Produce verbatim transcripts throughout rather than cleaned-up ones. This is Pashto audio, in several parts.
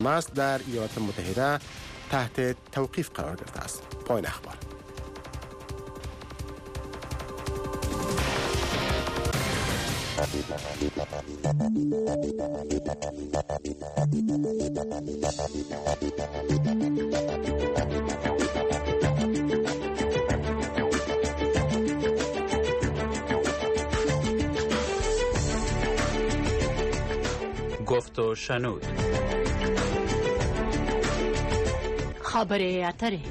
ماست در ایالات متحده تحت توقیف قرار گرفته است. پایان اخبار. گفت و شنود. خبر اتره.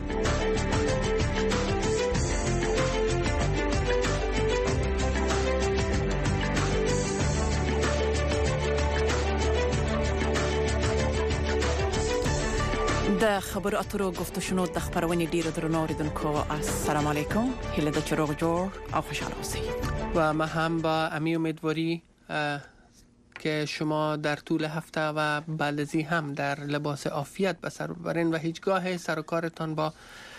د خبر اترو گفت شنو د خبرونې ډیرو درنو اوریدونکو السلام علیکم، هیله د چروغ جوړ او خوشحال اوسئ. و ما هم با امی امیدواری که شما در طول هفته و بعد از این هم در لباس عافیت به سر ببرین و هیچگاه سر و کارتان با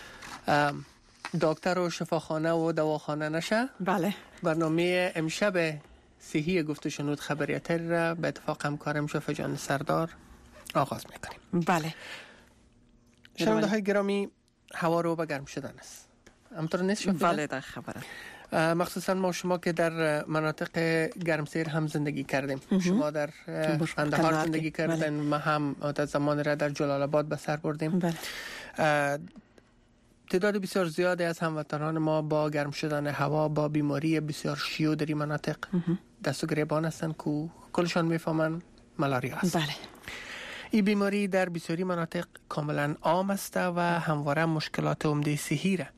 دکتر و شفاخانه و دواخانه نشه. بله. برنامه امشب صحی گفت و شنود خبریتر را به اتفاق همکارم شفا جان سردار آغاز میکنیم. بله. شنونده های گرامی، هوا رو به گرم شدن است. همطور نیست شفا؟ بله در خبره. مخصوصا ما شما که در مناطق گرمسیر هم زندگی کردیم. شما در قندهار زندگی کردین. بله. ما هم مدت زمان را در جلال آباد به سر بردیم. بله. تعداد بسیار زیادی از هموطنان ما با گرم شدن هوا با بیماری بسیار شیوع در این مناطق دست و گریبان هستند که کلشان میفهمن ملاریا است. بله. این بیماری در بسیاری مناطق کاملا عام است و همواره مشکلات عمده صحی را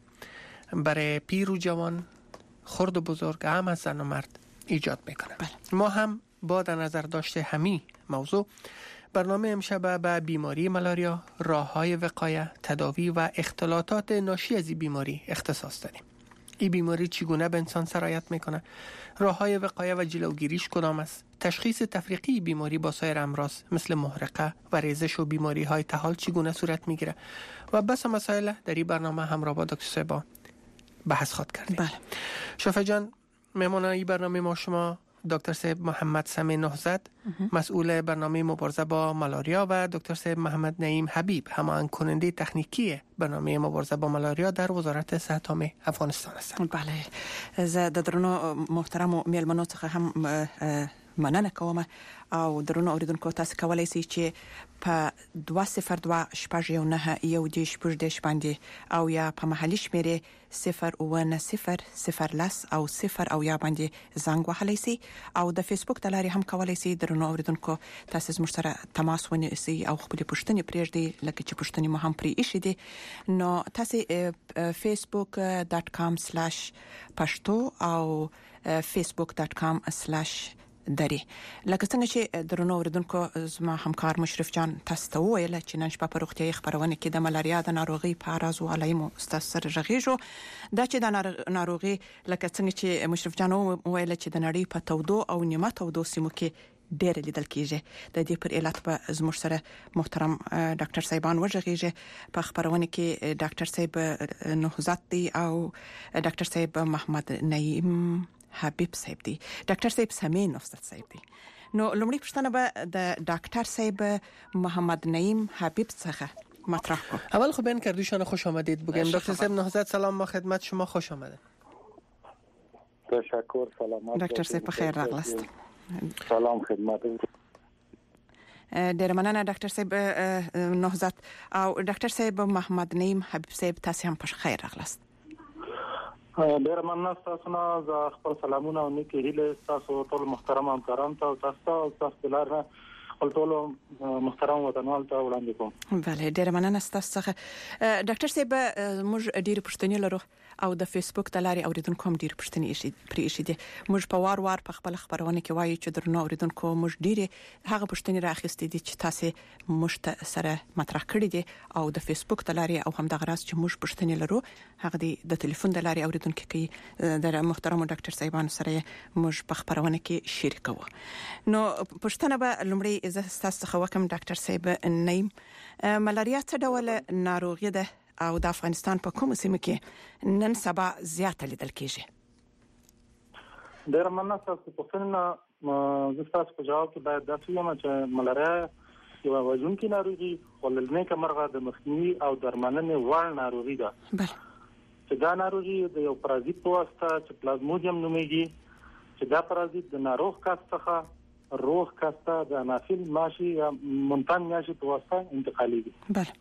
برای پیر و جوان، خرد و بزرگ، هم از زن و مرد ایجاد میکنه. بله. ما هم با در نظر داشته همین موضوع برنامه امشب به بیماری ملاریا، راه‌های وقایه، تداوی و اختلالات ناشی از این بیماری اختصاص دادیم. این بیماری چگونه به انسان سرایت میکنه؟ راه‌های وقایه و جلوگیریش کدام است؟ تشخیص تفریقی بیماری با سایر امراض مثل محرقه و ریزش و بیماری‌های تحال چگونه صورت میگیره؟ و بس مسائل در این برنامه همراه با دکتر صاحب بحث خواد کردیم. بله. شفا جان، مهمان این برنامه ما شما دکتر صاحب محمد سمی نهزت، مسئول برنامه مبارزه با ملاریا، و دکتر صاحب محمد نعیم حبیب، هماهنگ کننده تکنیکی برنامه مبارزه با ملاریا در وزارت صحت عامه افغانستان هستند. بله. زه د درنو محترم میلمنو څخه هم مننه کوم او درنو اوریدونکو تاسو کولای شئ چې په دوه صفر دوه شپږ یو نه یو د شپږ د شپاندې او یا په محلي شمیرې صفر اوه نه صفر صفر لس او صفر او یا باندې زنګ وهلی شئ او د فیسبوک د لارې هم کولای شئ درنو اوریدونکو تاسو زموږ سره تماس ونیسئ او خپل پوښتنې پرېږدئ لکه چې پوښتنې مو هم پرې ایښې دي. نو تاسو facebook dot com slash pashto او facebook dot com slash دری. لکه څنګه چې درنو اوریدونکو زما همکار مشرف جان تاسو ته وویل چې نن شپه په روغتیايي خبرونه کې د ملاریا د ناروغي په اړه او علایمو ستاسو سره غږیږو. دا چې د ناروغي لکه څنګه چې مشرف جان وویل چې د نړۍ په تودو او نیمه تودو سیمو کې ډېر لیدل کیږي. د دې پر علت به زموږ سره محترم ډاکټر صاحبان وژغیږي. په خبرونه کې ډاکټر صاحب نهزت دی او ډاکټر صاحب محمد نعیم حبیب صاحب دی. ډاکټر صاحب سمی نهزت صاحب دی. نو لومړی پوښتنه به د ډاکټر صاحب محمد نعیم حبیب څخه مطرح کنم. اول خب این کردیشان خوش آمدید بگیم. دکتر صاحب نهزت سلام، ما خدمت شما، خوش آمدید. تشکر. سلامت. دکتر صاحب بخیر راغلاست. سلام خدمت. ډیر مننه ډاکټر صاحب نهزت او ډاکټر صاحب محمد نعیم حبیب صاحب تاسو هم په خیر راغلاست. ډیر مننه تاسو نه. ز خپل سلامونه او نیکی هیله تاسو ټول محترم همکاران ته تاسو تاسو لاره خپل ټول محترم وطنوال ته وړاندې کوم. بله ډیر مننه تاسو څخه. ډاکټر صاحب موږ ډیر پوښتنې لرو او د فیسبوک د لارې اوریدونکو هم ډیر پوښتنې ایښې پرې ایښې دي. موږ په وار وار په خپل خبرونه کې وایو چې درنو اوریدونکو موږ ډیر هغه پوښتنې راخېستې دي چې تاسو موږ سره مطرح کړې دي او د فیسبوک د لارې او هم د غراس چې موږ پوښتنې لرو هغه د ټلیفون د لارې اوریدونکو کې د محترم ډاکټر صاحبانو سره موږ په خبرونه کې شریکو. نو پوښتنه به لومړی زه تاسو څخه وکم ډاکټر صاحب نعیم، ملاریا څه ډول ناروغي ده او د افغانستان په کومه سیمه کې نن سبا زیاته لیدل کیږي؟ ډیر مننه تاسو په څنګه زه تاسو په جواب کې باید دا وایم چې ملاریا یو وژونکې ناروغي خو له نیکه مرغه د مخنیوي او درملنې وړ ناروغي ده. بله چې دا ناروغي د یو پرازیت په واسطه چې پلازمودیم نومیږي، چې دا پرازیت د ناروغ کس څخه روغ کس ته د انافیل ماشي یا مونتان ماشي په واسطه انتقالېږي. بله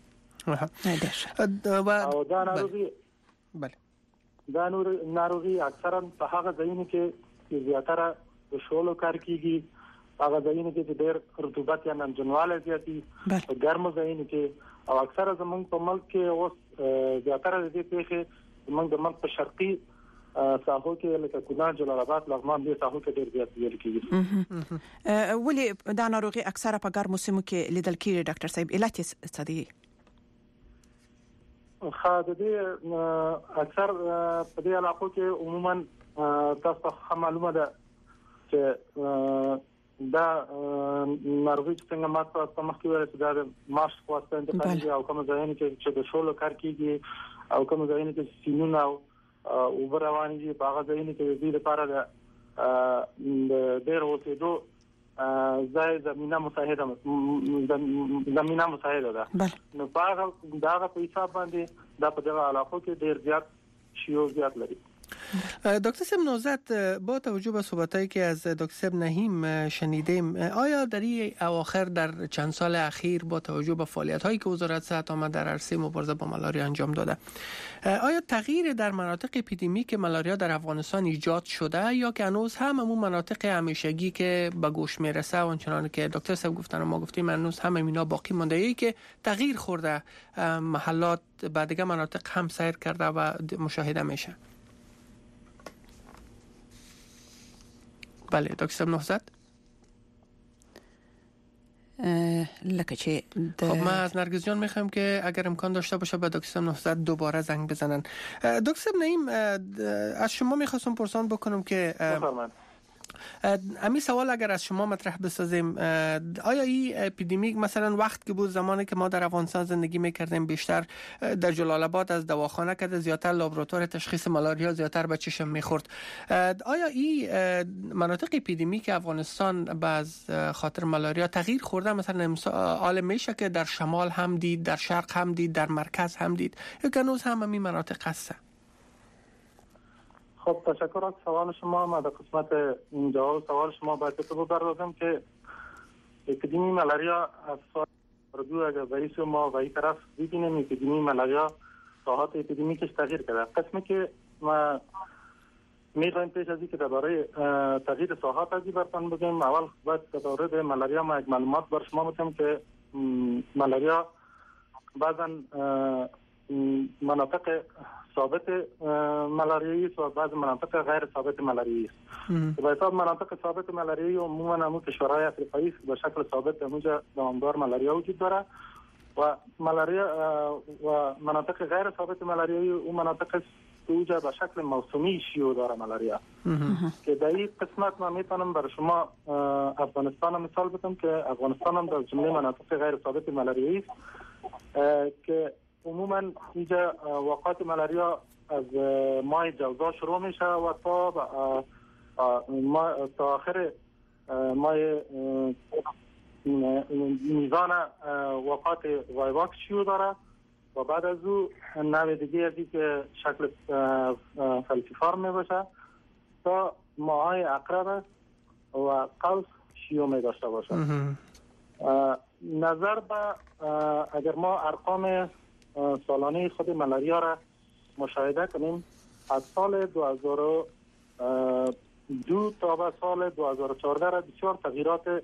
او دا ناروغي بله دا ناروغي اکثرا په هغه ځایونو کې زیاتره د شولو کار کیږي، هغه ځایونه کې چې ډېر رطوبت یا نمجنواله زیاتی، په ګرمو ځایونو کې، او اکثره زمونږ په ملک کې اوس زیاتره د دې پیښې زمونږ د ملک په شرقي ساحو کې لکه کونړ، جلال آباد، لغمان دې ساحو کې ډېر زیات لیدل کېږي. ولې دا ناروغي اکثره په ګرمو سیمو کې لیدل کېږي ډاکټر صاحب؟ علت یې څه دی؟ خا د دې اکثر په دې علاقو کې عموما تاسو ته معلومه ده چې دا ناروغي څنګه ماته په مخ کې ورته دا ماش واسطه انتقالي، او کوم ځایونه کې چې د شولو کار کیږي او کوم ځایونه کې سینونه او وبروان دي، په هغه ځایونه کې د دې لپاره د ډېر اوسېدو ځای زمينه مساعده زمينه مساعده ده. نو په هغه دغه په حساب باندې دا په دغه علاقو کې ډېر زیات شیوع زیات لري. دکتر صاحب نوزاد، با توجه به صحبتایی که از دکتر صاحب نهیم شنیدیم، آیا در این اواخر در چند سال اخیر با توجه به فعالیت‌هایی که وزارت صحت آمد در عرصه مبارزه با مالاریا انجام داده، آیا تغییر در مناطق اپیدمیک مالاریا در افغانستان ایجاد شده یا که هنوز هم همون مناطق همیشگی که به گوش میرسه و آنچنان که دکتر صاحب گفتن و ما گفتیم هنوز هم اینا باقی مونده، ای که تغییر خورده محلات به دیگه مناطق هم سیر کرده و مشاهده میشه؟ بله دکتر صاحب نهزت. لکه چې خب ما از نرگس جان میخوایم که اگر امکان داشته باشه به دکتر صاحب نهزت دوباره زنگ بزنن. دکتر صاحب نهیم، از شما میخواستم پرسان بکنم که امی سوال اگر از شما مطرح بسازیم، آیا این اپیدمیک مثلا وقت که بود زمانی که ما در افغانستان زندگی میکردیم بیشتر در جلال آباد از دواخانه کرده، زیادتر لابراتوار تشخیص مالاریا زیادتر به چشم میخورد، آیا این مناطق اپیدمیک افغانستان باز خاطر مالاریا تغییر خورده؟ مثلا حال میشه که در شمال هم دید، در شرق هم دید، در مرکز هم دید، یا که هنوز هم همین مناطق هسته؟ خب تشکر از سوال شما. ما در قسمت جواب سوال شما باید تو بپردازم که اپیدمی مالاریا از سال دو اگر برای ما و این طرف ببینیم اپیدمی مالاریا ساحات اپیدمیکش تغییر کرده. قسمی که ما میخوایم پیش از این که درباره تغییر ساحات ازی برتن بگیم، اول باید درباره مالاریا ما یک معلومات بر شما میتونم که مالاریا بعضا مناطق ثابت مالاریایی است و بعض مناطق غیر ثابت مالاریایی است. به حساب مناطق ثابت مالاریایی عموما همون کشورهای افریقایی به شکل ثابت اونجا دوامدار مالاریا وجود داره و مالاریا و مناطق غیر ثابت مالاریایی اون مناطق اونجا به شکل موسمی شیوع داره مالاریا. که در این قسمت من میتونم برای شما افغانستان مثال بدم که افغانستان هم در جمله مناطق غیر ثابت مالاریایی است که عموما اینجا وقایع مالاریا از ماه جوزا شروع میشه و تا تا آخر ماه میزان وقایع وایواک شیوع داره و بعد از او نوع دیگه ازی که شکل فلسفار می باشه تا ماه اقرب و قوس شیوع می داشته باشه. نظر به اگر ما ارقام سالانه خود مالاریا را مشاهده کنیم، از سال دو هزار و دو تا به سال دو هزار و چهارده را بسیار تغییرات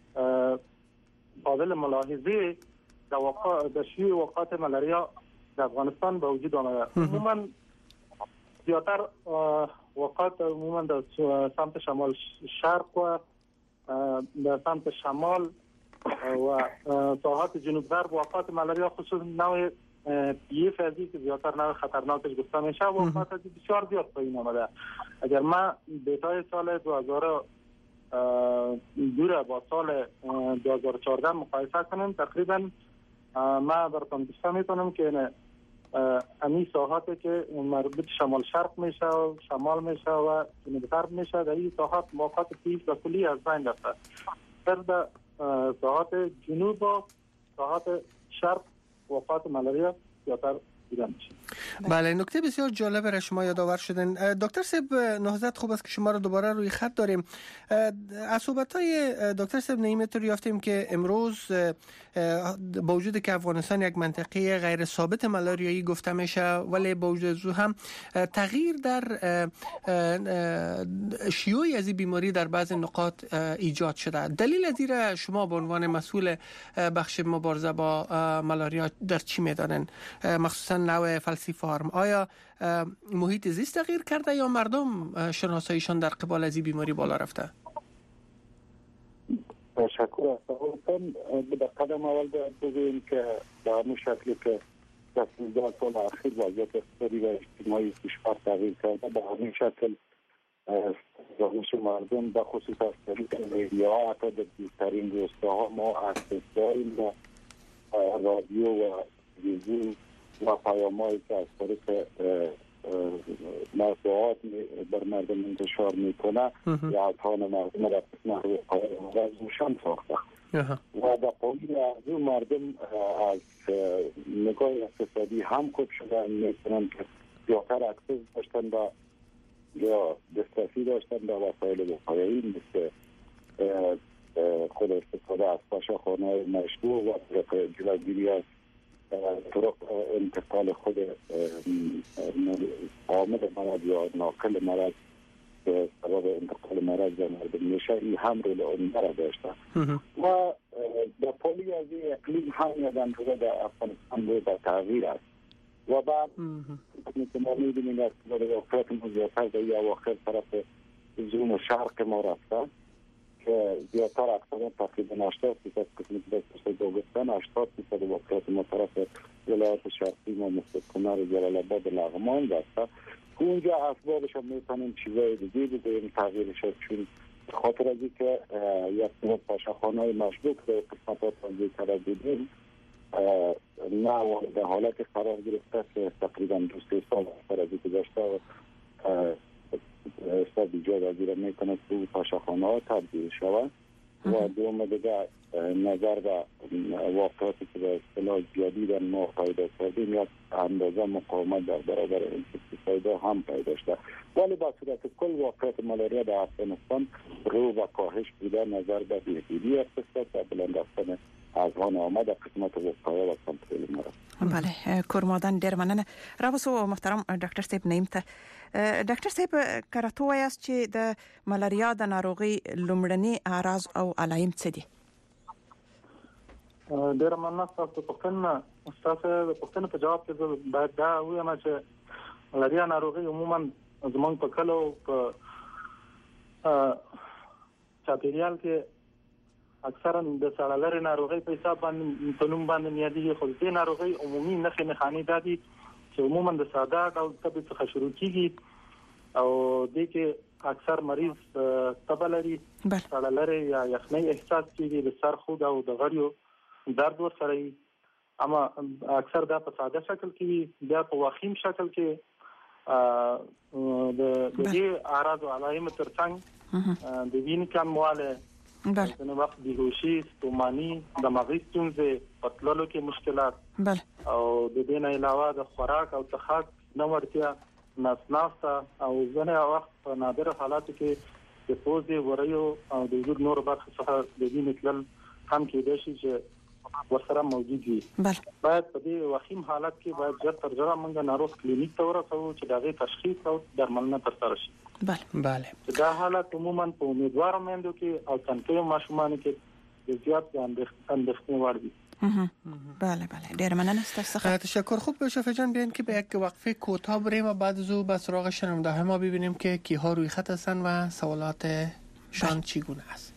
قابل ملاحظه در واقع در شیوع وقایع مالاریا در افغانستان به وجود آمده. عموما زیادتر وقایع عموما در سمت شمال شرق و در سمت شمال و ساحات جنوب غرب وقایع مالاریا خصوص نوع یه فازی که زیادتر نوع خطرناکش گفته میشه و وقایع بسیار زیاد پایین آمده. اگر ما دیتای سال دو هزار و دو را با سال دو هزار و چهارده مقایسه کنیم، تقریبا ما براتون گفته میتونم که امی ساحاتی که مربوط شمال شرق میشه و شمال میشه و جنوب غرب میشه، در این ساحات موقعات پیش و کلی از بین رفته. در ساحات جنوب و ساحات شرق وقایع ملاریا زیادتر دیده میشه. بله، نکته بسیار جالب را شما یادآور شدن. دکتر صاحب نهضت، خوب است که شما را دوباره روی خط داریم. از صحبت‌های دکتر صاحب نعیم تو یافتیم که امروز با وجود که افغانستان یک منطقه غیر ثابت ملاریایی گفته میشه، ولی با وجود او هم تغییر در شیوع از این بیماری در بعض نقاط ایجاد شده. دلیل از این را شما به عنوان مسئول بخش مبارزه با ملاریا در چی می‌دانن؟ مخصوصا نوع فلسی فارم، آیا محیط زیست تغییر کرده یا مردم شناساییشان در قبال از این بیماری بالا رفته؟ تشکر از سوالتان. به قدم اول باید بگوییم که به همون شکلی که در سیزده سال اخیر وضعیت اقتصادی و اجتماعی کشور تغییر کرده، به همین شکل دانش مردم به خصوص از طریق میدیاها حتی در دیرترین روستاها ما اکسس داریم و رادیو و تلویزیون و پیام‌هایی که از طریق مطبوعات بر مردم انتشار میکنه یا اذهان مردم را قسمت رو روشن ساخته و در قابل از اون مردم از نگاه اقتصادی هم خوب شده، میتونن که زیادتر اکسس داشتن و یا دسترسی داشتن به وسایل وقایعی مثل خود استفاده از پاشه‌خانه‌های مشروع و جلوگیری از طرق انتقال خود عامل مرض یا ناقل مرض به سبب انتقال مرض به مردم میشه، این هم رول عمده را داشته و در پالی از این اقلیم هم یک اندازه در افغانستان روی به تغییر است و بعد که ما می‌بینیم از واقعیت ما زیادتر در این اواخر طرف زون و شرق ما رفته که زیادتر اکثر تقریبا هشتاد درصد قسمت دسترسی داغستان، هشتاد درصد واقعیت ما طرف ولایت شرقی ما مثل کنر، جلال آباد، لغمان دسته. اونجا اسبابش هم میتونیم چیزای دیگه بگوییم تغییرش هست، چون خاطر از این که یک نوع پاشه‌خانه‌های مشبوک به قسمتات تنظیم کرده دیدیم نه در حالت قرار گرفته که تقریبا دو سه سال اکثر از این گذشته و استاد ایجاد از این میکنه که پاشه‌خانه ها تبدیل شود و دوم دیگه نظر به واقعاتی که به اصطلاح جدید ما پیدا کردیم یک اندازه مقاومت در برابر انفکسیسایدها هم پیدا شده، ولی با صورت کل واقعیت ملاریا در افغانستان رو به کاهش بوده نظر به بهبودی اقتصاد و بلند رفتن اذهان آمد قسمت وقایع و کنترل مرض. بله، کورمادان ډیر مننه. راوسو محترم ډاکټر صاحب نعیم ته. ډاکټر صاحب کراته وایاست چې د ملاریا د ناروغي لومړني اعراض او علائم څه دي؟ ډیر مننه تاسو په پوښتنه تاسو په پوښتنه په جواب کې باید دا وایم چې ملاریا ناروغي عموما زمونږ په کلو په چاپیریال کې اکثرا د سړلارې ناروغي په حساب باندې په نوم باندې یادېږي، خو دې ناروغي عمومي نښې نښانې دا دي چې عموما د ساده ډول تبې څخه شروع کیږي او دې کې اکثر مریض تبه لري، سړلارې یا یخنۍ احساس کیږي، د سر خود او د غړیو درد ورسره وي، اما اکثر دا په ساده شکل کې وي. بیا په وخیم شکل کې د دې اعراض او علائم ترڅنګ د وینې کموالی، بله، نو وخت بیهوشي، ستوماني، دماغي ستونزې، پتلولو کې مشکلات، بله، او د دې نه علاوه د خوراک او څښاک نه ورتیا، ناسناسته او ځینې وخت په نادر حالاتو کې د پوزې، وریو او د وجود نور برخې څخه د وینې تلل هم کېدای شي چې ورسره موجود وي. بله، باید په دې وخیم حالت کې باید ژر تر ژره موږ ناروغ کلینیک ته ورسوو چې د هغې تشخیص او درملنه ترسره شي. بله بله. دا حالت عموما په امیدوارو میندو کې او تنکیو ماشومانو کې د زیات اندېښنې وړ دي. بله بله، ډیر مننه ستاسو. تشکر. خوب شفیع جان، بیاین که به یک وقفه کوتاه بریم و بعد از او به سراغ شنونده های ما ببینیم که کیها روی خط هستن و سوالاتشان چگونه است.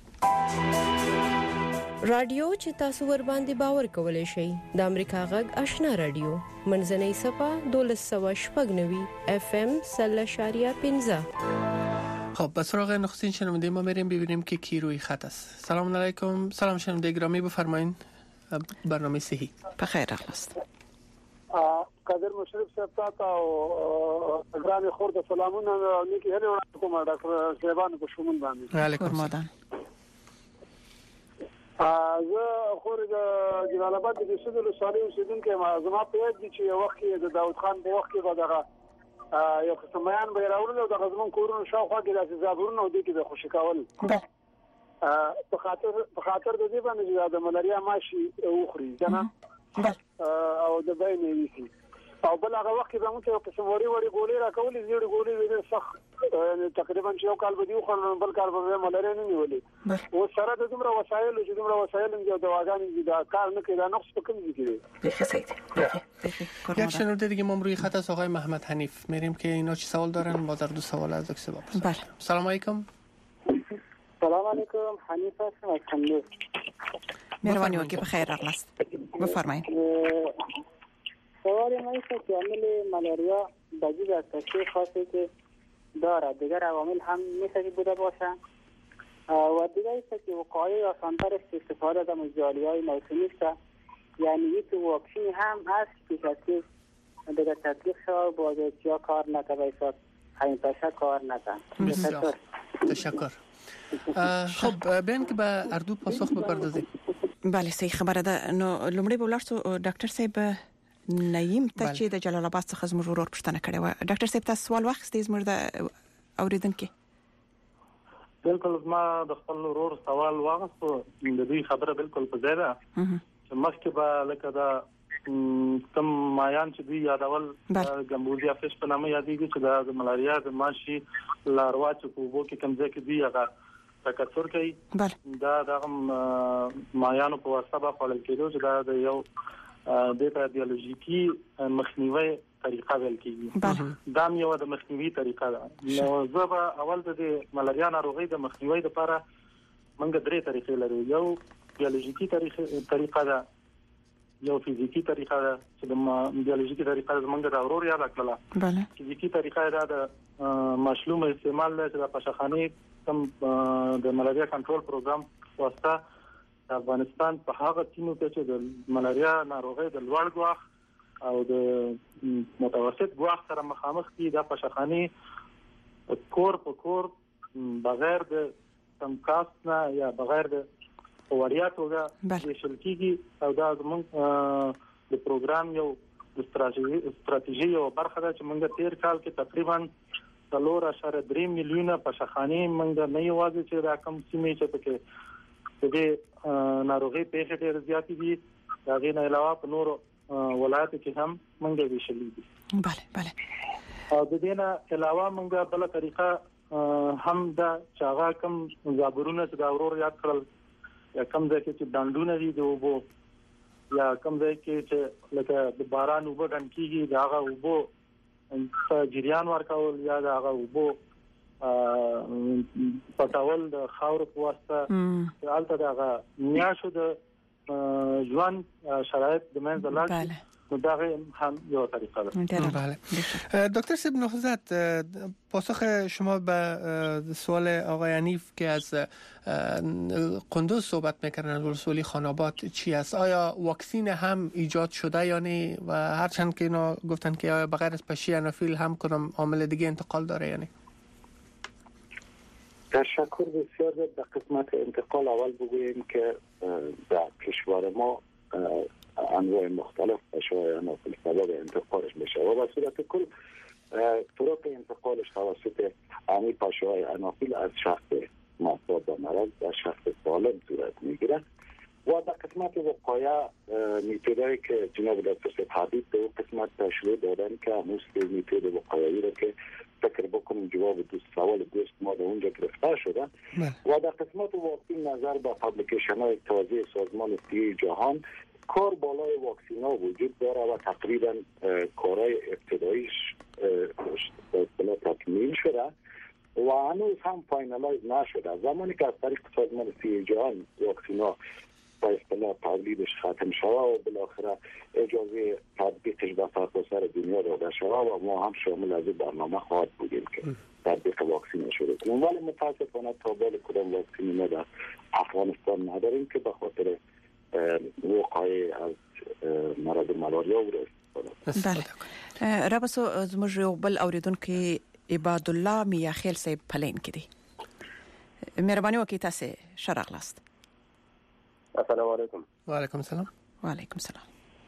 رادیو چې تاسو ور باندې باور کولای شئ د امریکا غږ آشنا رادیو منځنۍ صفه دولس سوه شپږ نوي اف ام سل اشاریه پنځه. خب به سراغ نخستین شنونده ما میریم ببینیم که کی روی خط است. سلام علیکم. سلام شنونده گرامی، بفرمایید. برنامه صحی بخیر اخلاص. قادر مشرف صاحب تا او ګران خورده سلامونه نیکی هله کوم ډاکټر شیبان په شومون باندې. علیکم السلام. زه خو د جلال آباد د سیدو لسالي اوسیدونکو ما زما په یاد دي چې یو وخت د داوود خان په وخت کې دغه یو قسم بیان به راوړل او د غزمن کورونو شاوخوا کې د زابورونو د کې د خوشی کول په خاطر په خاطر د دې باندې د ملاریا ماشي اوخري کنه او د باندې ویسي او بل هغه وخت به موږ یو قسم وړي وړي ګولې راکولې زیړې ګولې ویل سخت تقریبا یو کال به دی خو بل کال به ملاریا نه نیولې او سره د دومره وسایل چې دومره وسایل د دواګانې د کار نه کړي نقص په کوم ځای کې یک شنونده دیگه ما روی خط از آقای محمد حنیف میریم که اینا چی سوال دارن ما در دو سوال از دکتر بپرسیم. بله. سلام علیکم. سلام علیکم حنیف هستم از کندوز. مهربانی وکیل بخیر راغلاست. بفرمایید. سوال ما است که عامل ملاریا بجز از تشخیص خاصی که داره دیگر عوامل هم میشه بوده باشه و دیگر است که وقایع آسانتر است استفاده از مجالیهای موسمی است یعنی یک واکسین هم هست که تطبیق دیگر تطبیق شد باید جا کار نکنه ایساد همین پشه کار نکنه. تشکر تشکر. خب بین که به اردو پاسخ بپردازیم. بله صحیح خبره ده. نو لومړی به ولرسو ډاکټر صاحب نعیم ته چې د جلال آباد څخه زموږ ورور پښتنه کړې و. ډاکټر صاحب تاسو سوال واخیستئ زموږ د اوریدونکو. بالکل ما د خپل ورور سوال واغستو د دې خبره بالکل په ځای ده چې مخکې به لکه دا کم مایان چې دوی یادول ګمبوزیا فش په نامه یادېږي چې د ملاریا د ماشي لاروا چې په وبو کې کم ځای کې دی هغه تکثر کوي دا د مایانو په واسطه به خپل کېدو چې دا د یو د بیولوژیکی مخنیوي طریقه ویل کېږي دا یو د مخنیوي طریقه ده نو زه به اول د ملاریا ناروغي د مخنیوي لپاره موږ درې طریقې لرو یو بیولوژیکی طریقه ده یو فزیکی طریقه ده چې د بیولوژیکی طریقه زمونږ د اورور یاد کړله بله فزیکی طریقه ده د مشلوم استعمال له د پښخاني کم د ملاریا کنټرول پروګرام واسطه د افغانستان په هغه سیمو کې چې د ملاریا ناروغي د لوړ ګواښ او د متوسط ګواښ سره مخامخ دي د پښخاني کور په کور بغیر د تمکاس نه یا بغیر د وړیا توګه د شلکیږي او دا زموږ د پروګرام یو استراتیژي استراتیژي او برخه ده چې موږ تیر کال کې تقریبا څلور اشاره درې میلیونه پښخاني موږ نه یوازې چې دا کم سیمې چې پکې د دې ناروغي پیښې ډېر زیاتې دي دا غي نه علاوه په نور ولایتو کې هم موږ ویشلې دي. bale bale او د دې نه علاوه موږ بل طریقه هم دا چاغه کم زابورونه چې دا ورور یاد کړل یا کم ځای کې چې داندونه دي د وبو یا کم ځای کې چې لکه د باران وبو ډن کیږي دا هغه وبو په جریان ورکول یا دا هغه وبو پټاول د خاور په واسطه حالت دا هغه میاشو د ژوند شرایط د منځ لاله نو دا هم یو طریقه ده. بله دکتر صاحب نهضت پاسخ شما به سوال آقای حنیف که از قندوز صحبت میکردن ولسوالی خاناباد چی است؟ آیا واکسین هم ایجاد شده یا نه و هرچند که اینا گفتن که آیا بغیر از پشی انافیل هم کنم عامل دیگه انتقال داره یا نه؟ تشکر بسیار. در قسمت انتقال اول بگوییم که در کشور ما انواع مختلف پشه‌های انافیل سبب انتقالش میشه و به صورت کل طرق انتقالش توسط همین پشه‌های انافیل از شخص مصاب به مرض در شخص سالم صورت میگیره و در قسمت وقایع میتودایی که جناب دکتر حبیب به اون قسمت تشریح دادن که همون میتود وقایعی رو که فکر بکنم جواب دوست سوال دوست ما در اونجا گرفته شده و در قسمت واکسین نظر به پابلیکیشن های تازه سازمان صحی جهان کار بالای واکسین ها وجود داره و تقریبا کارهای ابتداییش اصطلاح تکمیل شده و هنوز هم فاینالایز نشده. زمانی که از طریق سازمان صحی جهان واکسین ها با اصطلاح تولیدش ختم شده و بالاخره اجازه تطبیقش به سرتاسر دنیا داده شده و ما هم شامل از این برنامه خواهد بودیم که تطبیق واکسین شده کنیم ولی متاسفانه تا بال کدام واکسین ما در افغانستان نداریم که به خاطر وقایع از مرض ملاریا و بله رابسو زموږ یو بل اوریدونکو عباد الله میاخیل صاحب پلین کړي مهرباني وکړئ تاسو شرح لاست. السلام علیکم. و علیکم السلام. و علیکم السلام.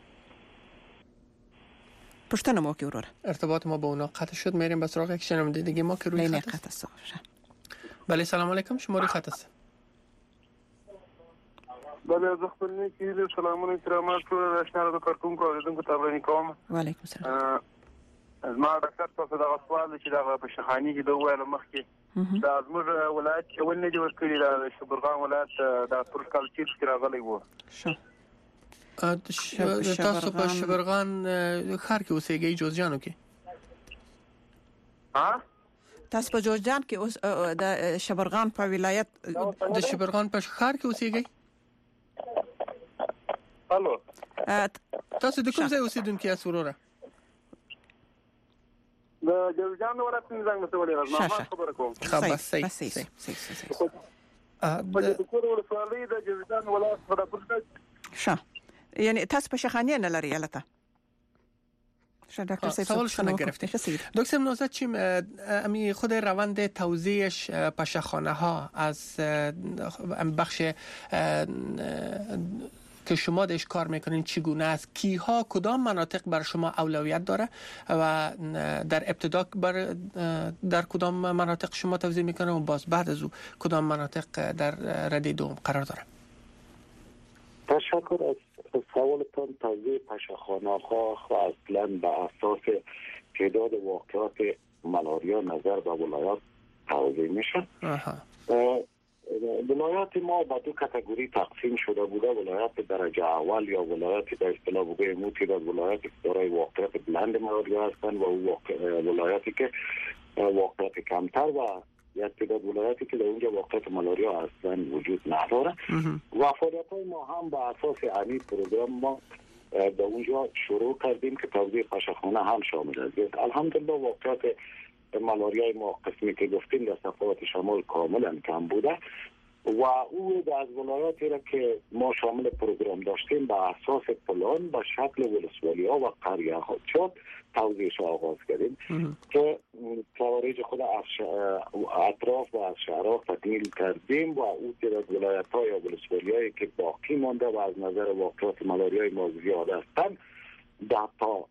پشتن ما که اورور ارتباط ما با اونا قطع شد. میریم به سراغ یک شنونده دیگه ما که روی لینه خط قطع است. است. بله سلام علیکم، شما روی خط است. بله از خپل نیکی سلامونه کرامات ټول راشنه د کارکون کوریدونکو تابرنی کوم. و علیکم السلام. از ما ډاکټر تاسو د غسوال چې د پښخانی کې د ویل مخکې د زموږ ولایت کې ولنه جوړ کړی د شبرغان ولایت د ترکال چیرس کې راغلی وو. شه تاسو په شبرغان ښار کې اوسېږئ جوزجانو کې؟ ها تاسو په جوزجان کې اوس د شبرغان په ولایت د شبرغان په ښار کې اوسېږئ؟ الو تاسو د کوم ځای اوسیدونکو یاست وروره؟ د جوزجان ولایت څنګه مسولې راځم ما خبره کوم. خبر صحیح صحیح صحیح. په دې کور ولسوالۍ د جوزجان ولایت په پرده شه یعنی تاسو په شخانیه نه لري البته. شه دکتر صاحب سوال شما گرفته. دکتر نوزاد چیم امی خود روند توزیعش پشخانه ها از بخش که شما دش کار میکنین چگونه است؟ کیها کدام مناطق بر شما اولویت داره و در ابتدا بر در کدام مناطق شما توزیع میکنه و باز بعد از او کدام مناطق در رده دوم قرار داره؟ تشکر از سوالتان. توزیع پشخانه ها اصلا به اساس تعداد واقعات ملاریا نظر به ولایات توزیع میشه. ولایات ما به دو کاتگوری تقسیم شده بوده، ولایات درجه اول یا ولایات به اصطلاح بگویم معتدل، ولایاتی که دارای واقعیت بلند ملاریا هستند و ولایاتی که واقعیت کمتر و یک تعداد ولایاتی که در اونجا واقعیت ملاریا اصلا وجود نداره. و فعالیت‌های ما هم به اساس این پروگرام ما در اونجا شروع کردیم که توزیع پشخانه هم شامل است. الحمدلله واقعیت ملاریای ما قسمی که گفتیم در صفحات شمال کاملا کم بوده و او از ولایاتی را که ما شامل پروگرام داشتیم به اساس پلان به شکل ولسوالی ها و قریه ها چون توزیعش آغاز کردیم که توارج خود از اطراف و از شهرها تکمیل کردیم و او تعداد ولایت ها یا ولسوالی هایی که باقی مانده و از نظر واقعات ملاریای ما زیاد هستند ده تا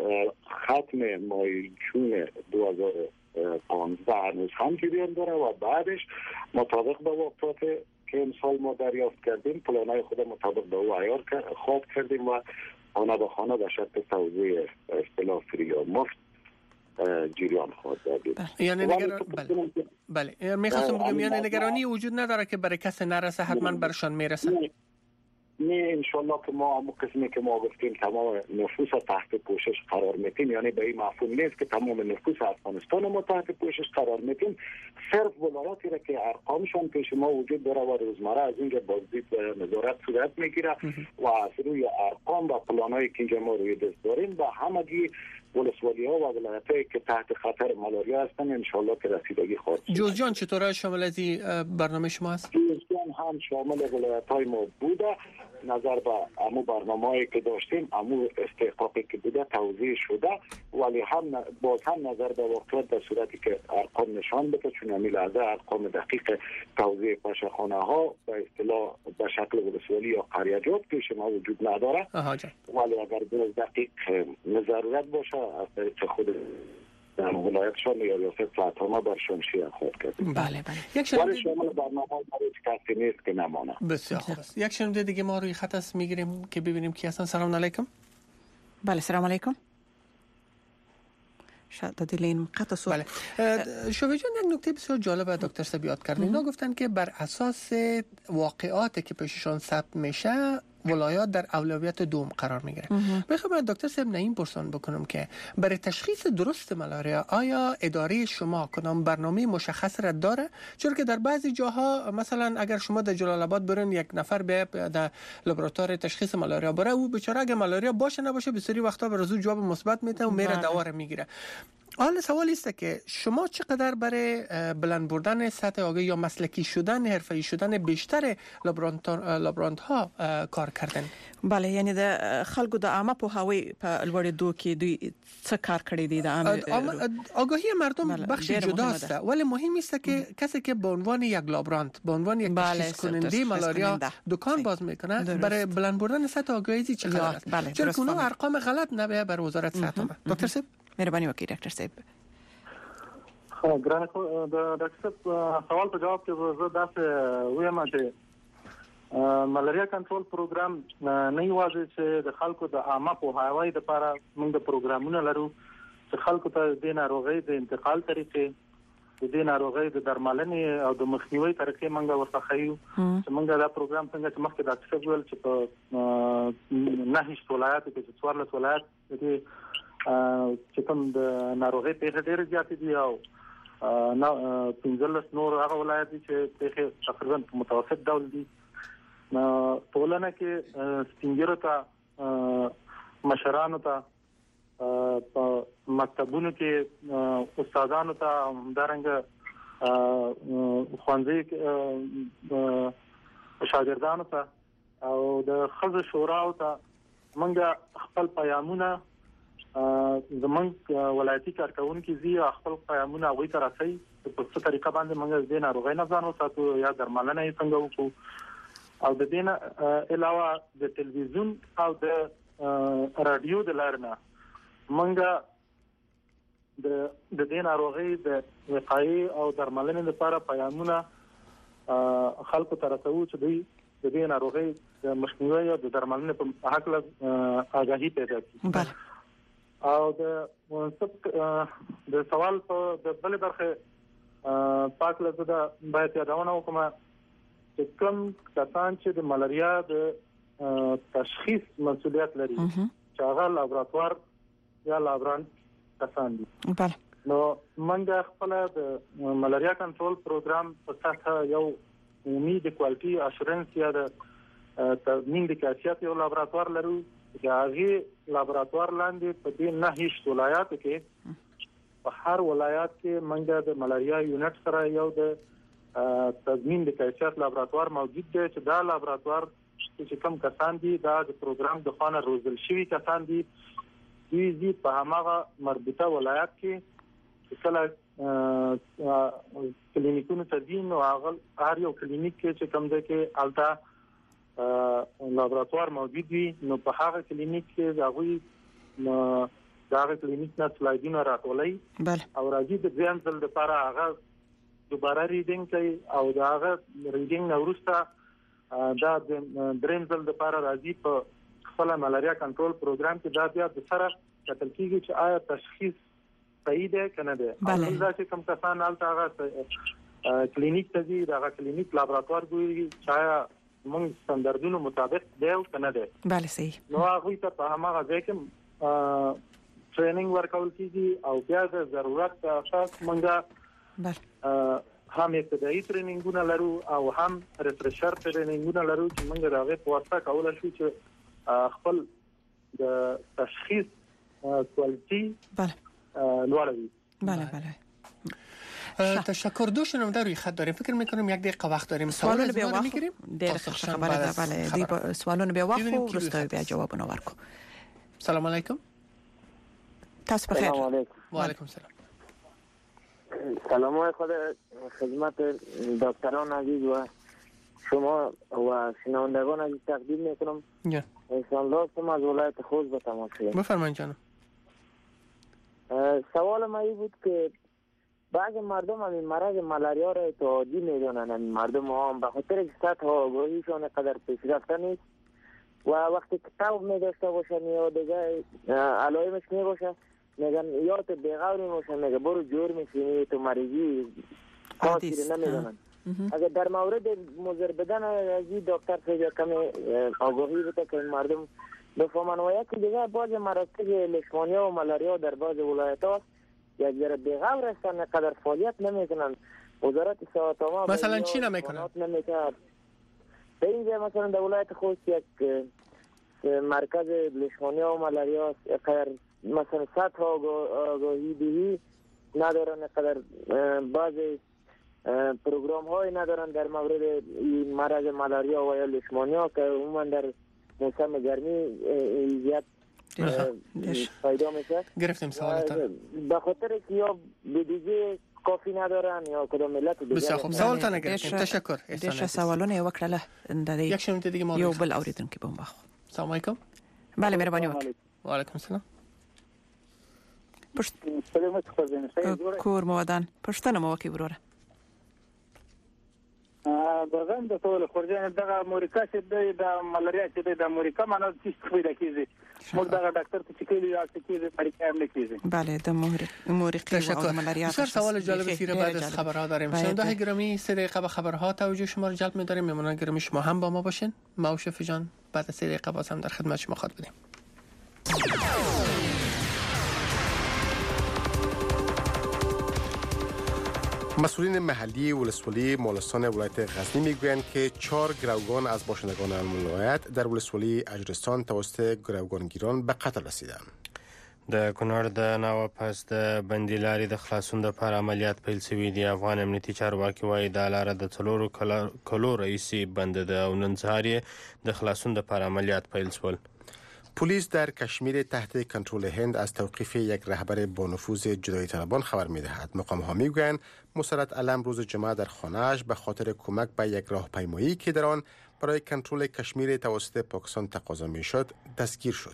ختم ماه جون دو هزار و پانزده هنوز هم جریان داره و بعدش مطابق به واقعات که امسال ما دریافت کردیم پلانهای خود مطابق به او عیار خواد کردیم و خانه به خانه به شکل توزیع اصطلاح فری یا مفت جریان خواهد دادیم. یعنی نگران بله بله میخواستم بگم یعنی نگرانی وجود نداره که برای کسی نرسه حتما برشان میرسه؟ نه انشالله که ما همون قسمی که ما گفتیم تمام نفوس تحت پوشش قرار میتیم، یعنی به این مفهوم نیست که تمام نفوس افغانستان ما تحت پوشش قرار میتیم، صرف ولایاتی را که ارقامشان پیش ما وجود داره و روزمره از اینجا بازدید نظارت صورت میگیره و از روی ارقام و پلانایی که اینجا ما روی دست داریم و همگی ولسوالی ها و ولایت هایی که تحت خطر ملاریا هستن انشالله که رسیدگی خواهد شد. جوزجان چطوره شامل از این برنامه شما است؟ جوزجان هم شامل ولایت های ما بوده، نظر به امو برنامه هایی که داشتیم امو استحقاقی که بوده توزیع شده، ولی هم باز هم نظر به واقعیت در صورتی که ارقام نشان بده، چون همین لحظه ارقام دقیق توزیع پشخانه ها به اصطلاح به شکل ولسوالی یا قریجات پیش ما وجود نداره، ولی اگر باز دقیق ضرورت باشه از طریق خود در ولایتشان یا ریاست فاطمه برشان شیعه خواهد کردیم. بله بله. یک شنونده شامل برنامه هیچ کسی نیست که نمانه. بسیار خوب است. یک شنونده دیگه ما روی خط است میگیریم که ببینیم کی هستن. سلام علیکم. بله سلام علیکم. شاید دادیلین قطع سو. بله. شوی جان یک نکته بسیار جالب دکتر صاحب یاد کردن. اینا گفتن که بر اساس واقعاتی که پیششان ثبت میشه ولایات در اولویت دوم قرار میگیره. میخوام دکتر صاحب نیم پرسان بکنم که برای تشخیص درست ملاریا آیا اداره شما کدام برنامه مشخص را داره؟ چون که در بعضی جاها مثلا اگر شما در جلال آباد برین یک نفر به در لابراتوار تشخیص ملاریا بره، او بیچاره اگه ملاریا باشه نباشه بسیاری وقتا برازو جواب مثبت میده و میره دوا رو میگیره. حالا سوال است که شما چقدر برای بلند بردن سطح آگاهی یا مسلکی شدن، حرفه‌ای شدن بیشتر لابرانت ها کار کردن؟ بله، یعنی د خلکو د عامه پوهاوی په لوړېدو کې دوی څه کار کړی دی؟ د عامه آگاهی مردم بخش جداست، ولی مهم است که کسی که به عنوان یک لابرانت، به عنوان یک تشخیص کننده ملاریا دکان باز میکنه، برای بلند بردن سطح آگاهی چقدر است؟ چرا که اونها ارقام غلط نباید بر وزارت صحت آمد. دکتر صاحب مهرباني وکړئ ډاکټر صاحب. خو ګرانه د ډاکټر صاحب سوال په جواب کې زه داسې وایم چې ملاریا کنټرول پروګرام نه یوازې چې د خلکو د عامه پوهاوی لپاره موږ د پروګرامونه لرو چې خلکو ته د ناروغۍ د انتقال طریقې، د ناروغۍ د درملنې او د مخنیوي طریقې موږ ورته ښیو چې موږ دا پروګرام څنګه چې مخکې ډاکټر صاحب ویل چې په نهه ولایاتو کې چې څوارلس ولایات دي چې کوم د ناروغۍ پیښې ډېرې زیاتې دي او نو پنځلس نور هغه ولایت چې پیښې تقریبا په متوسط ډول دي. ټولنه کې سپینګیرو ته، مشرانو ته، په مکتبونو کې استادانو ته، همدارنګه ښوونځي شاګردانو ته او د ښځو شوراو ته موږ خپل پیغامونه زمونږ ولایتي کارکونکو زی خپل پیغامونه هغوی ته رسوي په څه طریقه باندې موږ د ناروغۍ نه ځان وساتو یا درملنه یې څنګه وکړو. او د دې نه علاوه د تلویزیون او د رادیو د لارې نه موږ د د دې ناروغۍ د وقایې او درملنې لپاره پیغامونه خلکو ته رسوو چې دوی د دې ناروغۍ د مخنیوي او د درملنې په هکله آگاهي پیدا کړي. او د د سوال په د بل برخه پاک لږه دا باید یادونه وکړم چې کوم کسان چې د ملاریا د تشخیص مسؤلیت لري چې هغه لابراتوار یا لابرانت کسان دي. نو موږ خپل د ملاریا کنټرول پروګرام په سطح یو عمومي د کوالټي اشورنس یا د تضمین د کیفیت یو لابراتوار لرو. د هغه لابراتوار لاندې په دې نهه ولایاتو کې په هر ولایت کې موږ د ملاریا یونټ سره یو د تضمین د کیفیت لابراتوار موجود دی چې دا لابراتوار چې کوم کسان دي دا د پروګرام د خانه روزل شوی کسان دي دوی زی په هغه مربوطه ولایت کې کله کلینیکونو ته دي نو هغه هر یو کلینیک کې چې کوم دی کې الټا لابراتوار موجود وي نو په هغه کلینیک کې هغه نو دا هغه کلینیک نه سلایډونه راټولای او راځي د ځان ځل لپاره هغه دوباره ریډینګ کوي او دا هغه ریډینګ نه وروسته دا د دریم ځل لپاره راځي په خپل ملاریا کنټرول پروګرام کې دا بیا د سره کتل کیږي چې آیا تشخیص صحیح دی کنه دی. دا چې کوم کسان الته هغه کلینیک ته دي دا کلینیک لابراتوار ګوري چې موږ ستاندردونو مطابق دی او کنه دی. بله صحیح. نو هغه ته په هغه ځای کې ټریننګ ورکول کیږي او بیا د ضرورت په اساس موږ بله هم ابتدایي ټریننګونه لرو او هم ریفریشر ټریننګونه لرو چې موږ راغې په واسطه کولای شو چې خپل د تشخیص کوالټي بله لوړوي. بله بله. تشکر. دو شنونده در روی خط داریم، فکر میکنم یک دقیقه وقت داریم. سوالونو بیا واخو ډیر ښه خبره ده. بله دی سوالونو بیا واخو ورسته بیا جوابونه ورکو. سلام علیکم. تاسو بخیر. سلام علیکم. و علیکم سلام. سلام خود خدمت دکتران عزیز و شما و شنوندگان عزیز تقدیم میکنم. یا انشاءالله هستم از ولایت خوست به تماس شدم. بفرمایید جانم. سوال ما این بود که بعضی مردم همین مرض ملاریا را اتحادی میدونن. همین مردم هم به خاطر که سطح آگاهیشان قدر پیشرفته نیست و وقتی کتاب میداشته باشن یا دیگه علائمش میباشه میگن یا تو بیغوری باشه میگه برو جور میشینی تو مریضی خاصی نمیدونن. اگر در مورد مضر بدن از دکتر خیلی کمی آگاهی بده که مردم بفهمن و یکی دیگه بعض مراکز لیشمانیا و ملاریا در بعض ولایت ها یک ذره بیغور هستن قدر فعالیت نمیکنن. وزارت صحت عامه مثلا چی نمیکنن؟ نمیکنن. به اینجا مثلا در ولایت خوست یک مرکز لیشمانیا و ملاریا قدر مثلا سطح آگاهی دهی ندارن، قدر بعضی پروگرام های ندارن در مورد این مرض ملاریا و یا لیشمانیا که عموما در موسم گرمی زیاد پیدا میشه. گرفتیم سوالتان. به خاطر که یا بدیجه کافی ندارن یا کدام ملت دیگه. بسیار خوب، سوالتان گرفتیم. تشکر. دیش سوالونه وکړه د یک شنونده دیگه ما یو بل اوریدونکو به مخ. سلام علیکم. بله مهرباني وکړئ. و علیکم السلام. پښت کور مو ودان پښتنه مو وکي وروره. برغم د ټول خورجان دغه امریکا چې د ملاریا چې د امریکا منځ کې پیدا کیږي موږ دغه ډاکټر ته چکیلی یا چکیلی پریکار نکیږي. بله د مهر مورقی و ملاریا. بسیار سوال جالب فیره بعد از خبرها داریم. شنونده گرامی سه دقیقه به خبرها توجه شما رو جلب می‌داریم. میمونن گرامی شما هم با ما باشین. موشف جان بعد از سه دقیقه باز هم در خدمت شما خواهد بودیم. مسئولین محلی ولسوالی مالستان ولایت غزنی میگویند که چهار گروگان از باشندگان ولایت در ولسوالی اجرستان توسط گروگانگیران به قتل رسیدند. د کونړ د ناوه پس د بندي لارې د خلاصون لپاره عملیات پیل شوي دي. افغان امنیتي چارواکي وایي دا لاره د څلورو کلو راهیسې بنده ده او نن سهار یې د خلاصون لپاره عملیات پیل شول. پلیس در کشمیر تحت کنترل هند از توقیف یک رهبر با نفوذ جدایی طلبان خبر می‌دهد. مقام‌ها می‌گویند مسرت علم روز جمعه در خانه‌اش به خاطر کمک به یک راهپیمایی که در آن برای کنترل کشمیر توسط پاکستان تقاضا می‌شد دستگیر شد.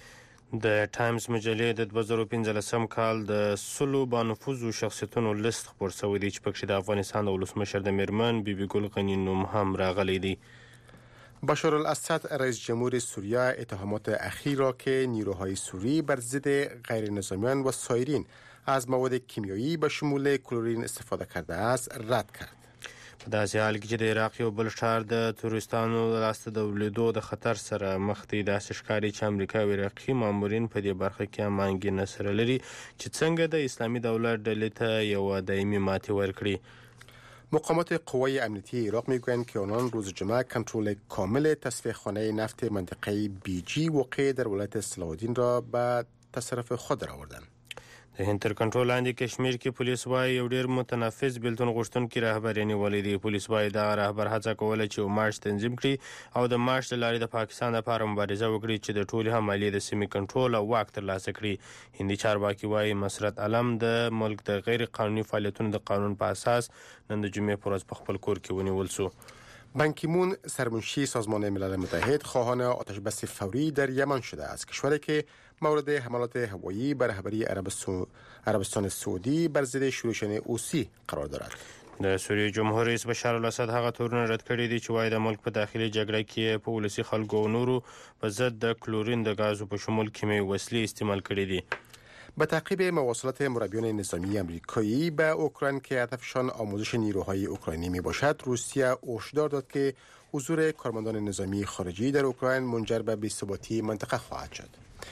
د ټایمز مجلې د دوه زره پنځلسم کال د سلو با نفوذ شخصیتونو لیست خپور شوی دی چې پکې د افغانستان د ولسمشر د میرمن بیبي ګل غنی نوم هم راغلی دی. بشار الاسد رئیس جمهور سوریه اتهامات اخیر را که نیروهای سوری بر ضد غیر نظامیان و سایرین از مواد کیمیایی به شمول کلورین استفاده کرده است رد کرد. په داسې حال کې چې د عراق یو بل ښار د تورستانو د لاسته د ولیدو د خطر سره مخ دی، داسې ښکاري چې امریکا او عراقي مامورین په دې برخه کې امانګینه سره لري چې څنګه د اسلامي دولت ډلې ته یوه دایمي ماتې ورکړي. مقامات قوای امنیتی عراق میگویند که آنان روز جمعه کنترل کامل تصفیه خانه نفت منطقه بی جی واقع در ولایت صلاح الدین را به تصرف خود درآوردند. د هند تر کنټرول لاندې کشمیر کې پولیس وايي یو ډیر متنفذ بیلتون غوښتونکي رهبر نیولې دي. پولیس وايي دا رهبر هڅه کوله چې مارش تنظیم کړي او د مارش له لارې د پاکستان لپاره مبارزه وکړي چې د ټولې حملې د سیمې کنټرول او واک ترلاسه کړي. هندي چارواکي وايي مسرت علم د ملک د غیر قانوني فعالیتونو د قانون په اساس نن د جمعې پر ورځ په خپل کور کې ونیول شو. بان کی مون سرمنشی سازمان ملل متحد خواهان آتش بس فوری در یمن شده است، کشوری که مورد حملات هوایی بر رهبری عربستان سعودی بر ضد شورشیان اوسی قرار دارد. د سوریې جمهور رئیس بشار الاسد هغه تورونه رد کړي دي چې وايي د ملک په داخلي جګړه کې په ولسي خلکو او نورو په ضد د کلورین د غازو په شمول کیمیاوي وسلې استعمال کړي دي. به تعقیب مواصلات مربیان نظامی آمریکایی به اوکراین که هدفشان آموزش نیروهای اوکراینی می باشد، روسیه هشدار داد که حضور کارمندان نظامی خارجی در اوکراین منجر به بی‌ثباتی منطقه خواهد شد.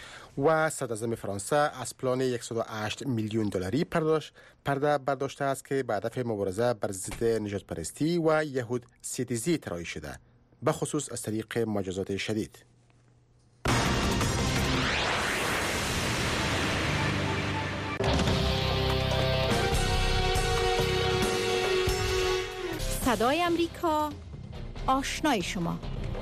و صدراعظم فرانسه از پلان صد و هشت میلیون دلاری پرده برداشته است که به هدف مبارزه بر ضد نژاد پرستی و یهود ستیزی طراحی شده، به خصوص از طریق مجازات شدید. صدای امریکا، آشنای شما.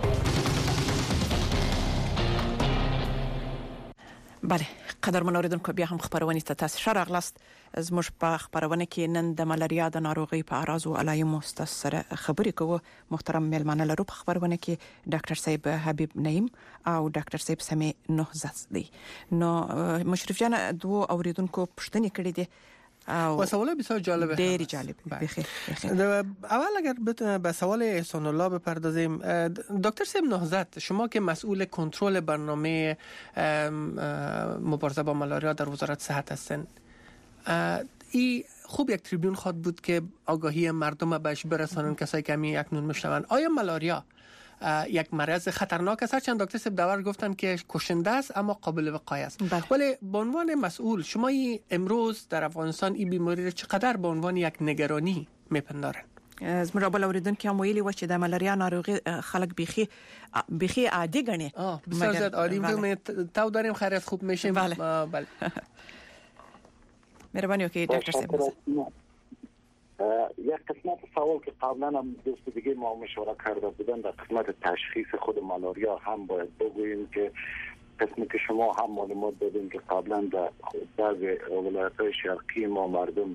بله قدرمن اوریدونکو بیا هم خبرونه ته تاسو ښه راغلاست. زموږ په خبرونه کې نن د ملاریا د ناروغي په اعراض او علایمو سره خبرې کوو. محترم میلمانه لرو په خبرونه کې ډاکټر صاحب حبیب نعیم او ډاکټر صاحب سمی نهزت دی. نو مشرف جان دوه اوریدونکو پوښتنه کړې دي و سوال بسیار جالبه، خیلی جالب. بخیر اول اگر به سوال احسان الله بپردازیم، دکتر صاحب نهزت، شما که مسئول کنترل برنامه مبارزه با ملاریا در وزارت صحت هستند، این خوب یک تریبیون خواد بود که آگاهی مردم بهش برسانن، کسایی که همین اکنون میشنون. آیا ملاریا یک مرض خطرناک است؟ چند دکتر صاحب داور گفتن که کشنده است اما قابل وقایه است، ولی به عنوان مسئول شما امروز در افغانستان این بیماری را چقدر به عنوان یک نگرانی میپندارن؟ زموږ بل اوریدونکو هم ویلي و چې د ملاریا ناروغي خلک بيخي بيخي عادي غني. آه بسیار زیاد عادی میدونیم تو داریم خیرت خوب میشیم. بله بله. مهربانی وکړئ ډاکټر صاحب. یک قسمت سوال که قبلا هم دوست دیگه ما مشوره کرده بودن در قسمت تشخیص خود ملاریا هم باید بگوییم که قسمی که شما هم معلومات دادیم که قبلا در بعضی ولایت‌های شرقی ما مردم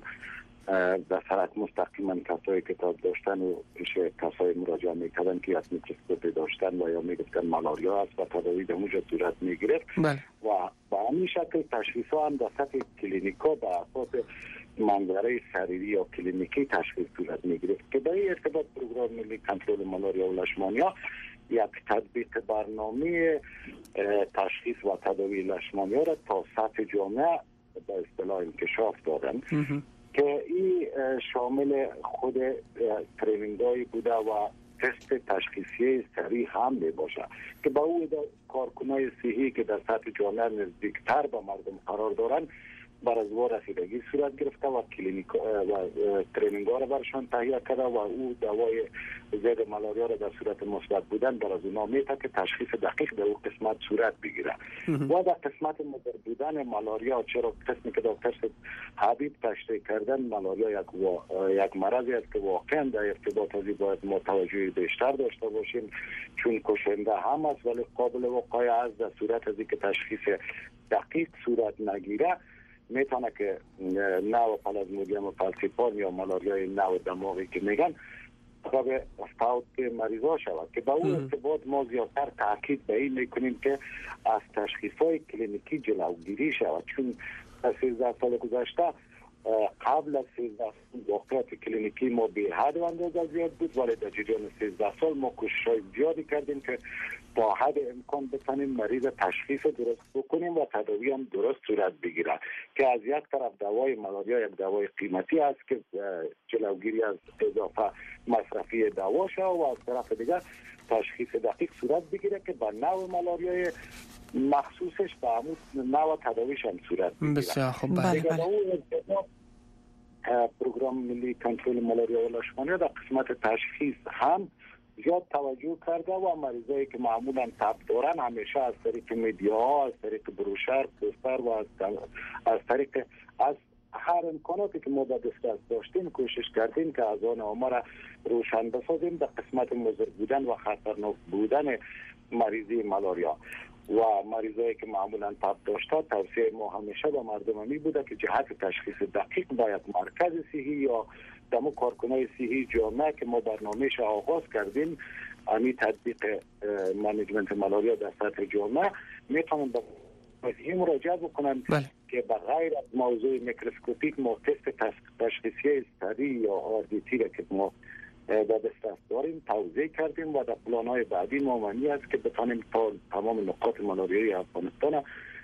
در سرک مستقیما کسایی که تاب داشتن و پیش کسای مراجعه میکردن که یک میکروسکوپ داشتن و یا میگفتن ملاریا است و تداوی در اونجا صورت میگرفت و با همین شکل تشخیص ها هم در سطح کلینیکا به اساس منظره سریری یا کلینیکی تشخیص صورت میگرفت که برای ارتباط پروگرام ملی کنترل ملاریا و لشمانیا یک تطبیق برنامه تشخیص و تداوی لشمانیا را تا سطح جامعه به اصطلاح انکشاف دادن که این شامل خود ترینینگ‌های بوده و تست تشخیصی سریع هم می باشه که با او کارکنای صحی که در سطح جامعه نزدیکتر به مردم قرار دارن بر از وار رسیدگی صورت گرفته و کلینیک و ترینینگ ها را برشان تهیه کرده و او دوای ضد ملاریا را در صورت مثبت بودن بر از اونا میته که تشخیص دقیق در او قسمت صورت بگیره و در قسمت مضر بودن ملاریا چرا قسمی که دکتر حبیب تشریح کردن ملاریا یک و... یک مرضی است که واقعا در ارتباط ازی باید متوجه بیشتر داشته باشیم چون کشنده هم است ولی قابل وقایع است در صورت ازی که تشخیص دقیق صورت نگیره میتونه که نوع پلازمودیم و پلسیپان یا ملاریای نوع دماغی که میگن سبب فوت مریضا شود که با اون ارتباط ما زیادتر تاکید به این میکنیم که از تشخیص‌های کلینیکی جلوگیری شود چون از سیزده سال گذشته قبل از سیزده سال واقعیت کلینیکی ما به حد و اندازه زیاد بود ولی در جریان سیزده سال ما کوشش‌های زیادی کردیم که با حد امکان بتونیم مریض تشخیص درست بکنیم و تداوی هم درست صورت بگیره که از یک طرف دوای ملاریا یک دوای قیمتی است که جلوگیری از اضافه مصرفی دوا شود و از طرف دیگر تشخیص دقیق صورت بگیره که با نوع ملاریای مخصوصش به همون نوع تداویش هم صورت بگیره. بسیار خوب. بله بله. پروگرام ملی کنترل ملاریا و لشمانیا در قسمت تشخیص هم زیاد توجه کرده و مریضایی که معمولا تب دارن همیشه از طریق میدیا از طریق بروشر پوستر و از, از طریق از هر امکاناتی که ما به دست داشتیم کوشش کردیم که از آن ما را روشن بسازیم در قسمت مضر بودن و خطرناک بودن مریضی ملاریا و مریضایی که معمولا تب داشته توصیه ما همیشه به مردم می بوده که جهت تشخیص دقیق باید مرکز صحی یا دمو کارکنای صحی جامعه که ما برنامهش آغاز کردیم امی تطبیق منیجمنت ملاریا در سطح جامعه میتونن به صحی مراجعه بکنن بله. که بغیر از موضوع میکروسکوپیک ما تست تشخیصی سریع یا آردیتی را که ما در دست داریم توضیح کردیم و در پلان‌های بعدی ما معنی است که بتانیم تا تمام نقاط ملاریای افغانستان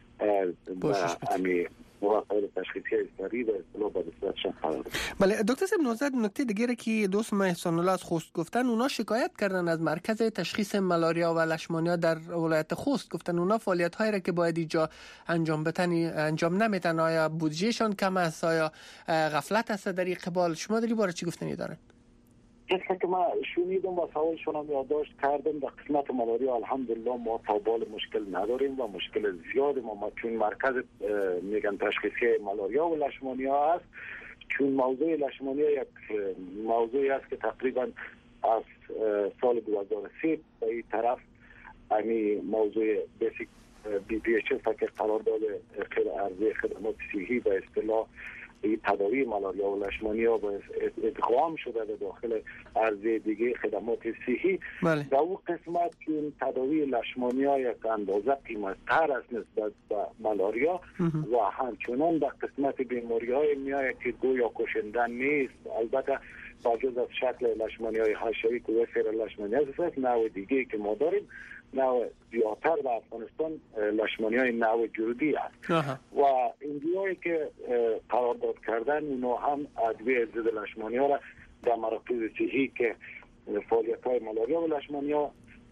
و امی موقعیت تشخیصی سریع و اصطلاح به دستشان قرار. بله دکتر صاحب نوزاد نکته دیگری که دوست ما احسان الله از خوست گفتن اونا شکایت کردن از مرکز تشخیص ملاریا و لشمانیا در ولایت خوست گفتن اونا فعالیت هایی را که باید اینجا انجام بتنی انجام نمیتن آیا بودجهشان کم است آیا غفلت است در این قبال شما در این باره چی گفتنی دارن؟ چیزی که ما شنیدم و سوالشون هم یادداشت کردم در قسمت ملاریا الحمدلله ما تابال مشکل نداریم و مشکل زیاد ما, ما چون مرکز میگن تشخیصی ملاریا و لشمانیا است چون موضوع لشمانیا یک موضوعی است که تقریبا از سال دو هزار و سه به این طرف امی موضوع بیسیک بی پی اچ اس که قرارداد عرضه خدمات صحی به اصطلاح تداوی ملاریا و لشمانیا با ادغام شده در داخل عرضه دیگه خدمات صحی بله. در اون قسمت که تداوی لشمانیا یک اندازه قیمت‌تر است نسبت به ملاریا و همچنان در قسمت بیماری های میایه که گویا کشنده نیست البته با جز از شکل لشمانیای حشوی که وسیر لشمانیا است نوع دیگه که ما داریم نوع زیادتر در افغانستان لشمانیای نوع جرودی است و ایندیایی که قرارداد کردن اونا هم ادویه ضد لشمانیا را در مراکز صحی که فعالیت های ملاریا و لشمانیا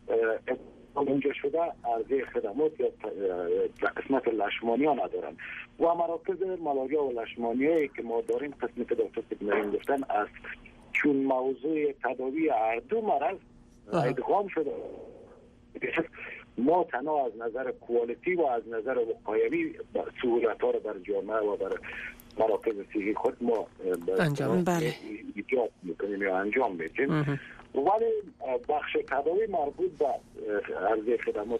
اونجا شده عرضه خدمات یا قسمت لشمانیا ندارن و مراکز ملاریا و لشمانیایی که ما داریم قسمت دکتر سیدمرین گفتن از چون موضوع تداوی هر دو مرض ادغام شده ما تنها از نظر کوالیتی و از نظر وقایوی سهولت ها رو بر جامعه و بر مراکز صحی خود ما انجام بله ایجاد میکنیم یا انجام میدیم. ولی بخش تداوی مربوط به عرضه خدمات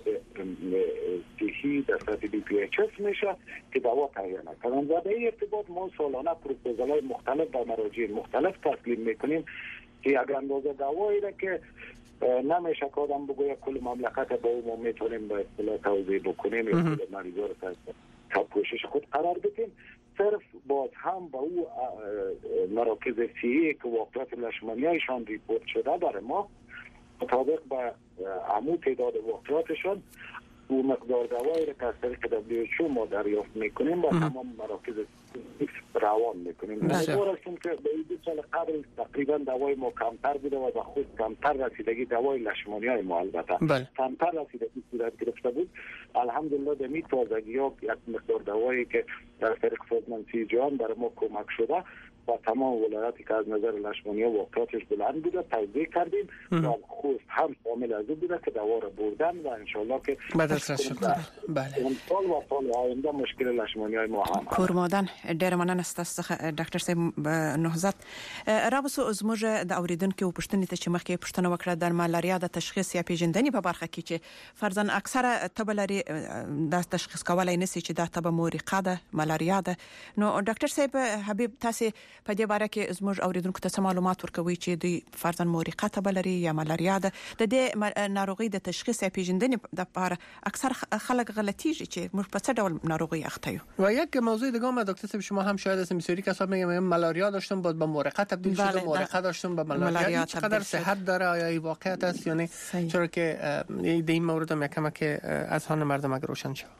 صحی در سطح بی پی اچ اس میشه که دوا تهیه نکنند و به این ارتباط ما سالانه پروپوزال‌های مختلف به مراجع مختلف تسلیم میکنیم که یک اندازه دوایی را که نمیشه که آدم بگوید کل مملکت با او ما میتونیم به اصطلاح توضیح بکنیم یا کل مریضا رو تا پوشش خود قرار بدیم، صرف باز هم با او مراکز صحی که واقعیت لشمانیایشان ریپورت شده برای ما مطابق به عمو تعداد واقعیتشان او مقدار دوایی را که از طریق دبلیو اچ او ما دریافت میکنیم با تمام مراکز روان میکنیم. نظر هستیم که به این دو سال قبل تقریبا دوای ما کمتر بوده و به خود کمتر رسیدگی دوای لشمانی های ما البته بله. کمتر رسیدگی صورت گرفته بود. الحمدلله به می تازگی ها یک مقدار دوایی که در طریق سازمان جهان برای ما کمک شده و تمام ولایاتی که از نظر لشمانی ها واقعاتش بلند بوده توضیح کردیم و خوست هم شامل از او بوده که دوا را بردن و انشالله که بعد از رسول بله اون سال و سال آینده مشکل لشمانی های ما هم کورمادان ډیر مننه ستاسو ډاکټر صاحب نهضت رابسو زموږ د اوریدونکو پښتنې ته چې مخکې پښتنه وکړه د مالاریا د تشخیص یا پیژندنې په برخه کې چې فرضاً اکثره تبلری د تشخیص کولای نسی چې دا تب مورقه ده مالاریا ده نو ډاکټر صاحب حبیب تاسو په دې باره کې زموږ اوریدونکو ته معلومات ورکوي چې دوی فرضاً مورقه تبلری یا مالاریا ده د دې ناروغي د تشخیص یا پیژندنې د لپاره اکثر خلک غلطیږي چې موږ په څه ډول ناروغي اخته یو. و یک موضوع دیگه ما دکتر صاحب شما هم شاید از میسوری کسا میگم مالاریا داشتم بعد به مورقه تبدیل شده بله مورقه داشتم به مالاریا چقدر صحت داره آیا این واقعیت است یا نه چرا که در این مورد هم یکم که از هان مردم اگر روشن شد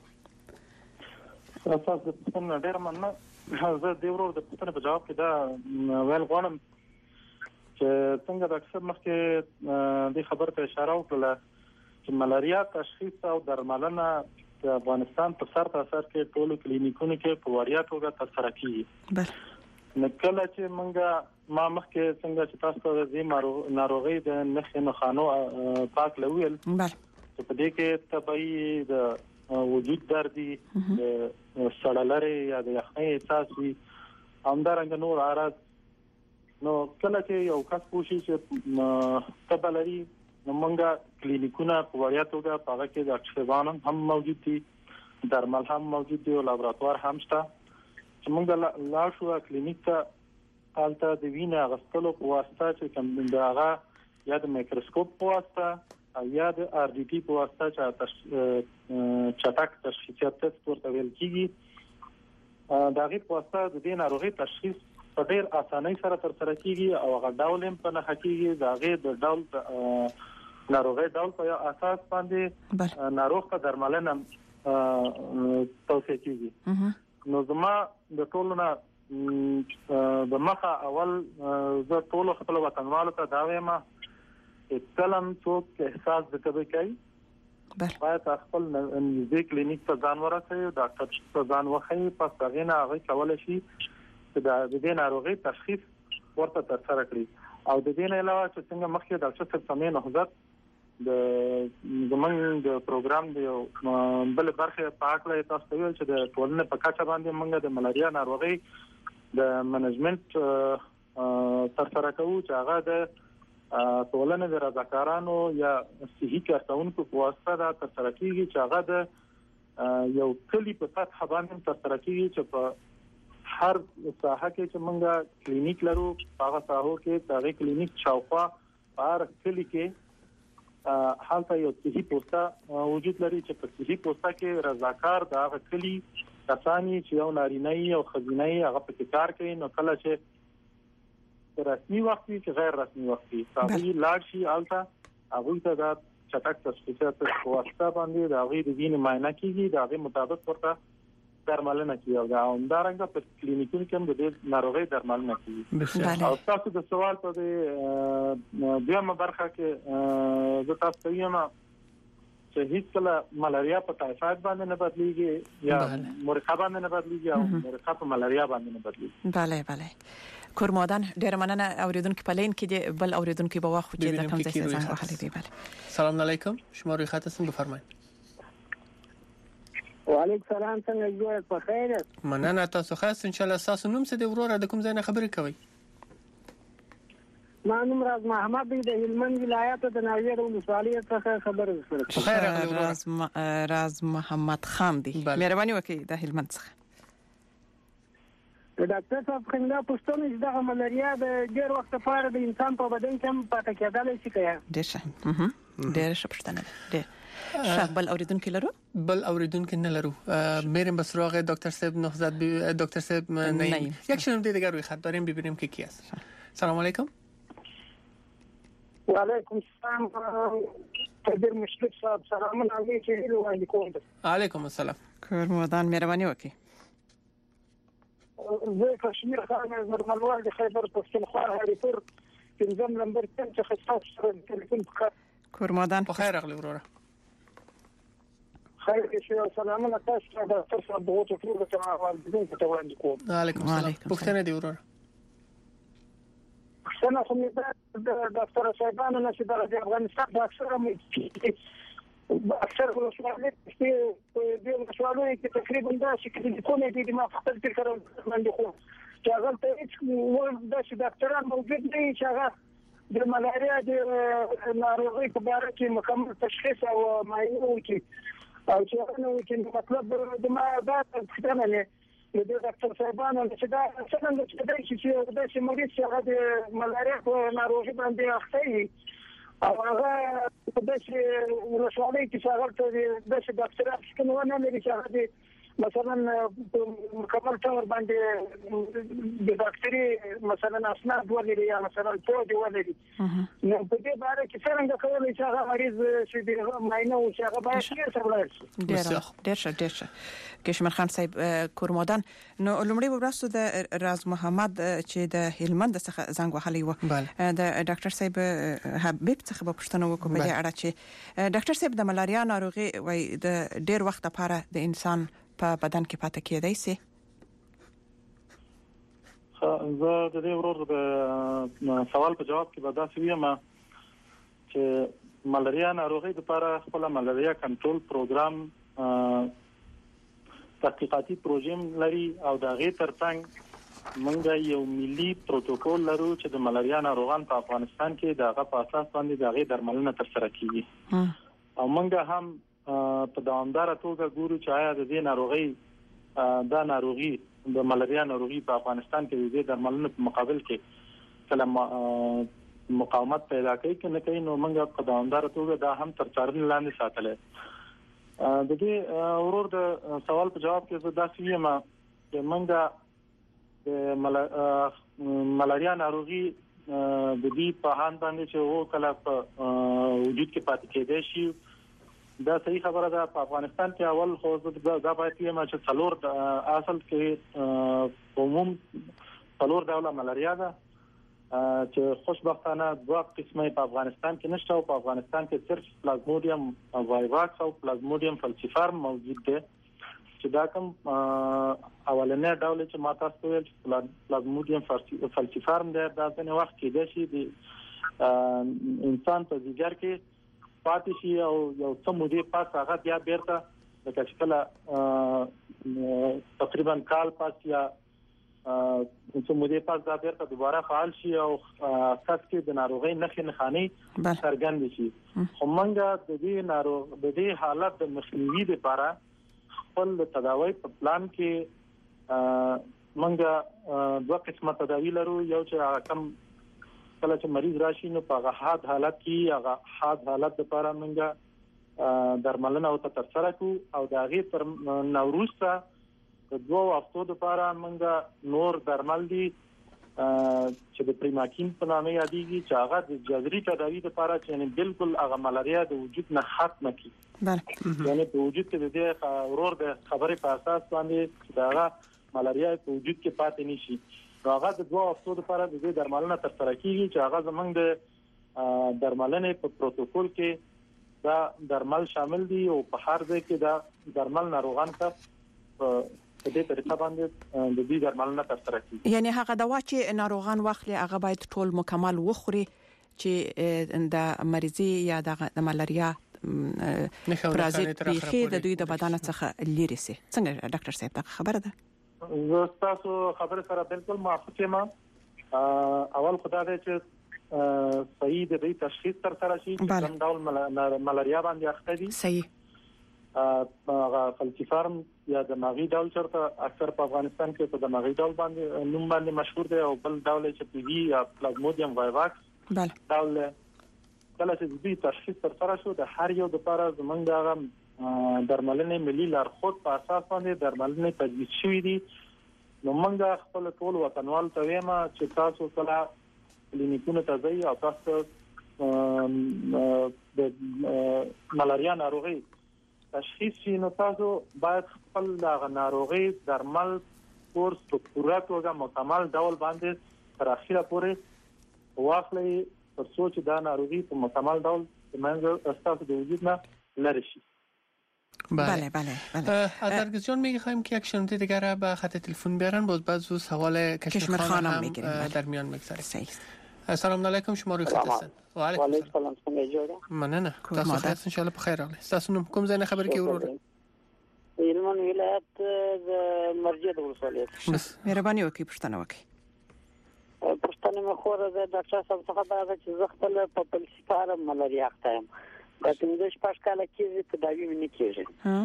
اساس د پښتون ډیر مننه زه د ورور د پښتنې په جواب کې دا ویل غواړم چې څنګه د اکثر مخکې د خبر ته اشاره وکړه چې ملاریا تشخیص او درملنه د افغانستان په سر تاسو کې ټولو کلینیکونو کې په وړیا توګه ترسره کیږي. بله نو کله چې مونږه ما مخکې څنګه چې تاسو ته د ناروغي د نښې نښانو پاک لویل بله په دې کې طبيعي د وجود دردي سړلره یا د یخنۍ احساس وي همدارنګه نور اعراض نو کله چې یو کس کوشي چې تبلري نو مونږه کلینیکونه په وړیا توګه هغه کې د اکسیجن هم موجود دي درمل هم موجود دي او لابراتوار هم شته چې مونږه لا شو کلینیک ته حالت د وینې غسلو په واسطه چې کوم دغه یا د میکروسکوپ په واسطه یا د ار ډي ټي په واسطه چې چټک تشخیصات تست ورته ویل کیږي دا غي په واسطه د دې ناروغي تشخیص په ډېر اسانۍ سره تر سره کیږي او هغه ډول هم په نه حقيقي دا غي د ډول ناروغي ډول په اساس باندې ناروغ ته درملنه توصیه کیږي. نو زما د ټولو نه د مخه اول زه ټول خپل وطنوالو ته دا وایم چې کلم څوک احساس وکړي کوي باید خپل نږدې کلینیک ته ځان ورسوي ډاکټر ته ځان وښيي پس هغه نه هغه کولای شي چې د دې ناروغي تشخیص ورته ترسره کړي او د دې نه علاوه چې څنګه مخکې ډاکټر صاحب سمې نهضت د زمونږ د پروګرام د بل برخه په اړه تاسو ته ویل چې د ټولنې په کچه باندې موږ د ملاریا ناروغي د منیجمنت ترسره کوو چې هغه د ټولنې د رضاکارانو یا صحي کارکونکو په واسطه دا ترسره کیږي چې هغه د یو کلی په سطح باندې ترسره کیږي چې په هر ساحه کې چې موږ کلینیک لرو هغه ساحو کې دغه کلینیک شاوخوا هر کلی کې حالت یو صحي پوسټه وجود لري چې په صحي پوسټه کې رضاکار دغه کلی کسانی چې یو نارینه او خزینه هغه په کار کوي نو کله چې رسمي وخت چې غیر رسمي وخت هغه لاړ شي الته هغه ته د چټک تشخیصات په واسطه باندې د هغه د وینې معاینه کیږي د هغه مطابق ورته درملنه کیږي او همدارنګه په کلینیکونو کې هم د ناروغي درملنه کیږي. او تاسو د سوال په دیمه برخه کې د تاسو یم چې هیڅ کله ملاریا په تایفاید باندې نه بدلیږي یا مورقه باندې نه بدلیږي او مورقه په ملاریا باندې نه بدلیږي. بله بله کورمادان ډیر مننه اوریدونکو په لین کې دی بل اوریدونکو به واخو چې دا کوم څه څنګه وحلي دی. بله سلام علیکم، شما روی خط هستین، بفرمایید. وعلیکم سلام، څنګه جوړ په خیر؟ مننه، تاسو ښه یاست؟ ان شاء الله. تاسو نوم څه دی وروره، د کوم ځای نه خبرې کوئ؟ ما نوم راز محمد دی، د هلمند ولایت د ناویر ولسوالۍ څخه خبرې کوم. خیر راز راز محمد خان دی، مهرباني وکړئ د هلمند څخه. ډاکټر صاحب څنګه پوښتنه چې د ملاریا د ډېر وخت لپاره د انسان په بدن کې هم پاتې کېدلی شي که ډېر ښه ډېر ښه پوښتنه ده. ښه بل اوریدونکي لرو؟ بل اوریدونکي نه لرو. میریم به سراغ دکتر صاحب نهزت بی... دکتر صاحب نعیم. یک شنونده دیگر روی خط داریم، ببینیم که کی است. سلام علیکم. و علیکم السلام. تقدیر مشرف صاحب سلام علیکم. علیکم السلام. کورمادان مهرباني وکړئ. زه کشمیر خان نورمالوال د خیبر پښتونخوا هریپور پنځم نمبر څخه خاص سره ټلیفون وکړ. کورمادان په خیر راغلی وروره. خیر شي او سلامونه تاسو ته د تاسو د وټو ټول ته والدین ته وړاندې کوم. علیکم السلام. پښتنه دی وروره. پښتنه خو مې د ډاکټر صاحبانو نه چې د افغانستان د اکثره مې اکثر ولسوالۍ چې د ولسوالۍ کې تقریبا دا چې کومې دي ما خپل فکر باندې خو چې هغه ته هیڅ ول د ډاکټران موجود نه چې هغه د ملاریا د ناروغۍ په اړه کې مکمل تشخیص او معاینه وکړي او چې هغه نو چې مطلب د ما دا څنګه نه د ډاکټر صاحبانو چې دا څنګه چې دا چې د مریض چې هغه د ملاریا په ناروغۍ باندې اخته او هغه په داسې ولسوالۍ کې چې هغه ته داسې ډاکټران شتون ونه لري چې هغه مثلا مکمل طور باندې د ډاکټري مثلا اسناد ولري یا مثلا پوډ ولري نو په دې اړه کې څنګه کولای شي هغه مریض چې د معاینه او چې هغه باید څه ولاړ شي. ډېر ډېر ښه ډېر ښه کشمیر خان صاحب کورمادان. نو لومړی ورسته د راز محمد چې د هلمند څخه زنګ وهلی و د ډاکټر صاحب حبیب څخه په پښتنو وکړو په دې اړه چې ډاکټر صاحب د ملاریا ناروغي وای د ډېر وخت لپاره د انسان په بدن کې پاتې کېدای شي. زه د دې ورور د سوال په جواب کې به دا سویم چې ملاریا ناروغي لپاره خپل ملاریا کنټرول پروګرام تحقیقاتي پروژې لري او د غي ترڅنګ موږ یو ملي پروتوکول لرو چې د ملاریا ناروغان په افغانستان کې دغه په اساس باندې د غي درملنه ترسره کیږي او موږ هم په دوامدار توګه ګورو چې آیا د دې ناروغي دا ناروغي د ملاریا ناروغي په افغانستان کې د دې درملنې په مقابل کې کله مقاومت پیدا کوي کې نه کوي. نو موږ په دوامدار توګه دا هم تر څارنې لاندې ساتل. د دې ورور د سوال په جواب کې زه دا سویم چې موږ د ملاریا ناروغي د دې په هان باندې چې او کله په وجود کې پاتې کېدای شي دا صحیح خبره ده. په افغانستان کې اول خو دا باید یم چې څلور اصل کې عموم څلور ډوله ملاریا ده چې خوشبختانه دوه قسمه په افغانستان کې نشته او په افغانستان کې صرف پلازمودیم وایواکس او پلازمودیم فالسیفارم موجود دي چې دا کوم اولنې ډول چې ما تاسو ویل پلازمودیم فالسیفارم ده دا څنګه وخت کې د شي د انسان په ځګر کې پاتې شي او یو څه مودې پس هغه بیا بیرته د کچکله تقریبا کال پس یا څه مودې پس دا بیرته دوباره فعال شي او اساس کې د ناروغۍ نښې نښانې څرګند شي. خو موږ د دې ناروغ د دې حالت د مخنیوي لپاره خپل تداوی په پلان کې موږ دوه قسمه تداوی لرو. یو چې کم کله چې مریض راشي نو په غاحت حالت کې هغه حاد حالت لپاره موږ درملنه او ترسره کوو او د هغه تر نوروز ته د دوه هفتو لپاره موږ نور درمل دي چې د پریماکین په نامه یادېږي چې هغه د جذري تداوی لپاره چې یعنی بالکل هغه ملاریا د وجود نه ختم کړي. یعنی په وجود کې د دې ورور د خبرې په اساس باندې دا ملاریا په وجود کې پاتې نشي. هغه د دوه هفتو لپاره د دې درملنه ترسره کیږي چې هغه زمونږ د درملنې په پروتوکول کې دا درمل شامل دي او په هر ځای کې دا درمل ناروغان ته په دې طریقه باندې د دې درملنه ترسره کیږي. یعنی هغه دوا چې ناروغان واخلي هغه باید ټول مکمل وخوري چې د مریضي یا د ملاریا پرازیت بيخي د دوی د بدن څخه لري سي. څنګه ډاکټر صاحب دا خبره ده؟ زه تاسو خبره سره بالکل موافق یم. اول خدای دې چې صحیح د دې تشخیص تر سره شي چې کوم ډول ملاریا باندې اخته دي. صحیح. هغه فلسفارم یا د ماغي ډول چرته اکثر په افغانستان کې په د ماغي ډول باندې نوم باندې مشهور دی او بل ډول چې پی وی یا پلازمودیم وایواکس. بله. ډول کله چې دې تشخیص تر سره شو د هر یو د لپاره زمونږ د درملنې ملي لارښود په اساس باندې درملنې تجویز شوې دي. نو موږ خپل ټول وطنوال ته وایم چې تاسو کله کلینیکونو ته ځئ او تاسو د ملاریا ناروغي تشخیص شي نو تاسو باید خپل د ناروغي درمل کورس په پوره توګه مکمل ډول باندې تر اخره پورې واخلئ تر څو چې دا ناروغي په مکمل ډول منځ تاسو د وجود نه لري شي. بله بله بله. ادرگز جان میگیم که یک شنونده دیگر به خط تلفن بیارن باز بعد زو سوال کشمیر خان هم در میان میگذاریم. السلام علیکم شما روی خط هستین. و علیکم السلام څنګه جوړه؟ مننه. تاسو ښه ان شاء الله په خیر راغلی. تاسو نوم کوم ځای نه خبر کې وروره؟ هلمند ولایت د مرجد ولسوالۍ. مهرباني وکړئ پوښتنه وکړئ. پښتنه مې خو د ډاکټر صاحب څخه دا چې زه خپل په پلسفارم ملاریا اخته یم. دا څنګه شپږ کاله کېږي تداوی مې نه کېږي. ها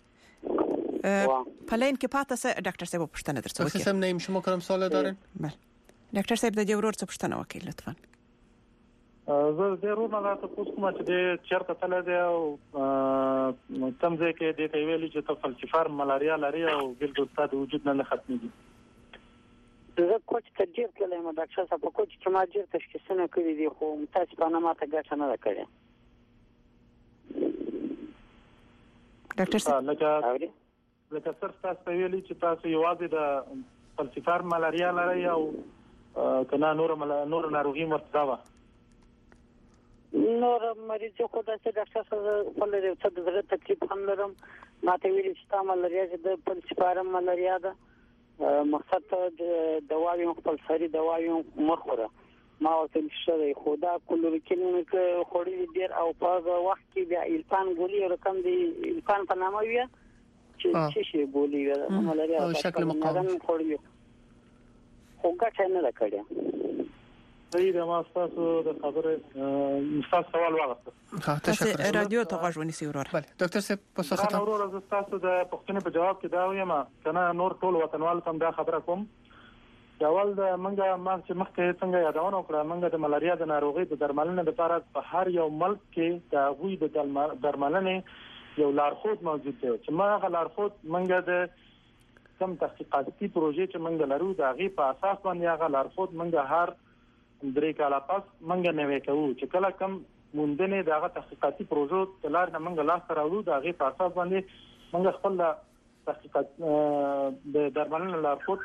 پلین کې پاتې سه ډاکټر صاحب پښتنه درڅ وکړئ. سم نیم شما کوم سوال دارین؟ بله. ډاکټر صاحب د ضرورت څه پښتنه وکړئ لطفا. زه ضرور نه تاسو کوم چې د چیرته تل دی او کوم ځای کې د ویلي چې ته فلسفار ملاریا لري او بالکل ستاسو وجود نه ختميږي. زه کوچ تجربه کړم ډاکټر صاحب په کوچ کې ما ډیر تشخیصونه کړی دي خو متاسفانه ما ته ګټه نه کړې. ډاکټر صاحب لکه لکه صرف تاسو ویلي چې تاسو یوازې د فلسفار ملاریا لري او کنا نور نور ناروغي مرتبه و نور مریض خو د ډاکټر صاحب په لري څه د زړه تکلیف هم لرم ما ته ویلي چې تا ملاریا چې د فلسفار ملاریا ده مقصد ته د دوايو خپل سری دوايو مخوره ما ورته شوی خدا کلوروکین خوري ډیر او په وخت کې بیا الفان ګولي رقم دی الفان په نامه وي چې شي ګولي ملاریا او شکل مقاوم خوري خو ګټه نه راکړي. صحیح ده. ما تاسو د خبره تاسو سوال واغسته. ها تشکر. رادیو ته غوښونی سی ورور. بله ډاکټر صاحب په څه خطر ورور از تاسو د پښتنې په جواب کې دا وایم کنه نور ټول وطنوال تم دا خبره کوم. اول د منګه ما چې مخکې څنګه یادونه وکړه منګه د ملاریا د ناروغي د درملنې لپاره په هر یو ملک کې د غوي د درملنې یو لارښود موجود دی چې ما غ لارښود منګه د کم تحقیقاتي پروژې چې منګه لرو د غي په اساس باندې غ لارښود منګه هر درې کاله پس منګه نوې کوو چې کله کم موندنې دغه تحقیقاتي پروژو تلار نه منګه لاس راوړو د غي په اساس باندې منګه خپل تحقیقات د درملنې لارښود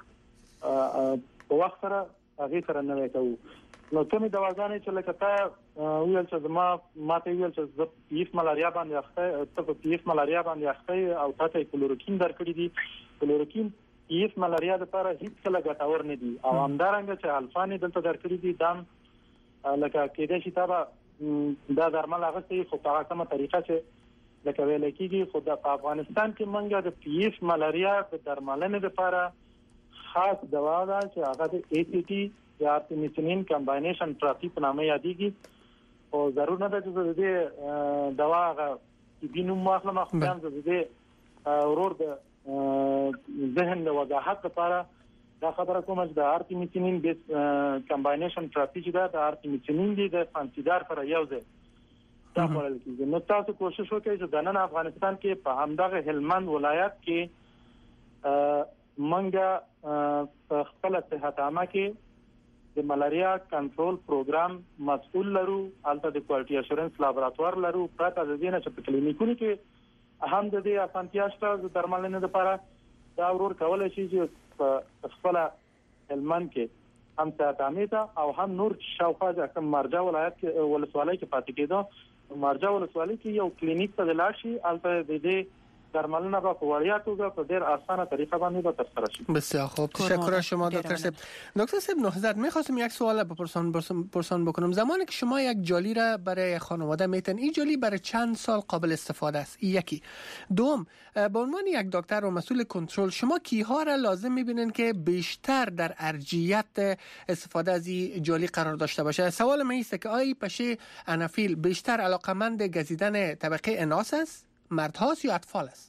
په وخت سره هغه سره نوې کوو. نو کومې دواګانې چې لکه تا ویل چې ما ماته ویل چې د پیف ملاریا باندې اخته ته په پیف ملاریا باندې اخته او تاسو کلوروکین درکړي دي. کلوروکین پیف ملاریا لپاره هیڅ کله ګټور نه دي او همدارنګه چې الفانی دلته درکړي دي دام لکه کېدې چې تا دا درمل هغه څه خو په کومه طریقه چې لکه ویل کېږي خو د افغانستان کې منګه د پیف ملاریا د درملنې لپاره خاص دوا ده چې هغه د ای سی ټي یا ارتمیسینین کمباینیشن تراپی په نامه یادېږي او ضرور نه ده چې د دې دوا هغه بینو مخله مخکې د دې ورور د ذهن د وضاحت لپاره دا خبره کوم چې د ارتمیسینین بیس کمباینیشن تراپی چې ده د ارتمیسینین دی د فانسیدار سره یو ځای دا خورل کېږي. نو تاسو کوشش وکړئ چې د نن افغانستان کې په همدغه هلمند ولایت کې منګه خپل صحت عامه کې د ملاریا کنټرول پروګرام مسؤل لرو البته د کوالټي اشورنس لابراتوار لرو پراته د دې نه چې په کلینیکونو کې اهم د دې اسانتیا شته د درملنې لپاره دا ورور کولای شي چې خپل هلمند کې هم صحت عامه ته او هم نور شاوخوا ځکه مرجع ولایت کې ولسوالۍ کې پاتې کېدو مرجع ولسوالۍ کې یو کلینیک ته لاړ شي البته د دې درملنه به وړیا توګه په ډیر اسانه طریقه باندې به ترسره شي. بسیار خوب، تشکر از شما دکتر صاحب. دکتر صاحب نهضت، می‌خواستم یک سوال بپرسان پرسان بکنم. زمانی که شما یک جالی را برای خانواده میتن، این جالی برای چند سال قابل استفاده است؟ یکی. دوم، به عنوان یک دکتر و مسئول کنترل، شما کیها را لازم می‌بینید که بیشتر در ارجیت استفاده از این جالی قرار داشته باشه؟ سوال من است که آیا پشه انافیل بیشتر علاقمند گزیدن طبقه اناث است، مرد هاست یا اطفال است؟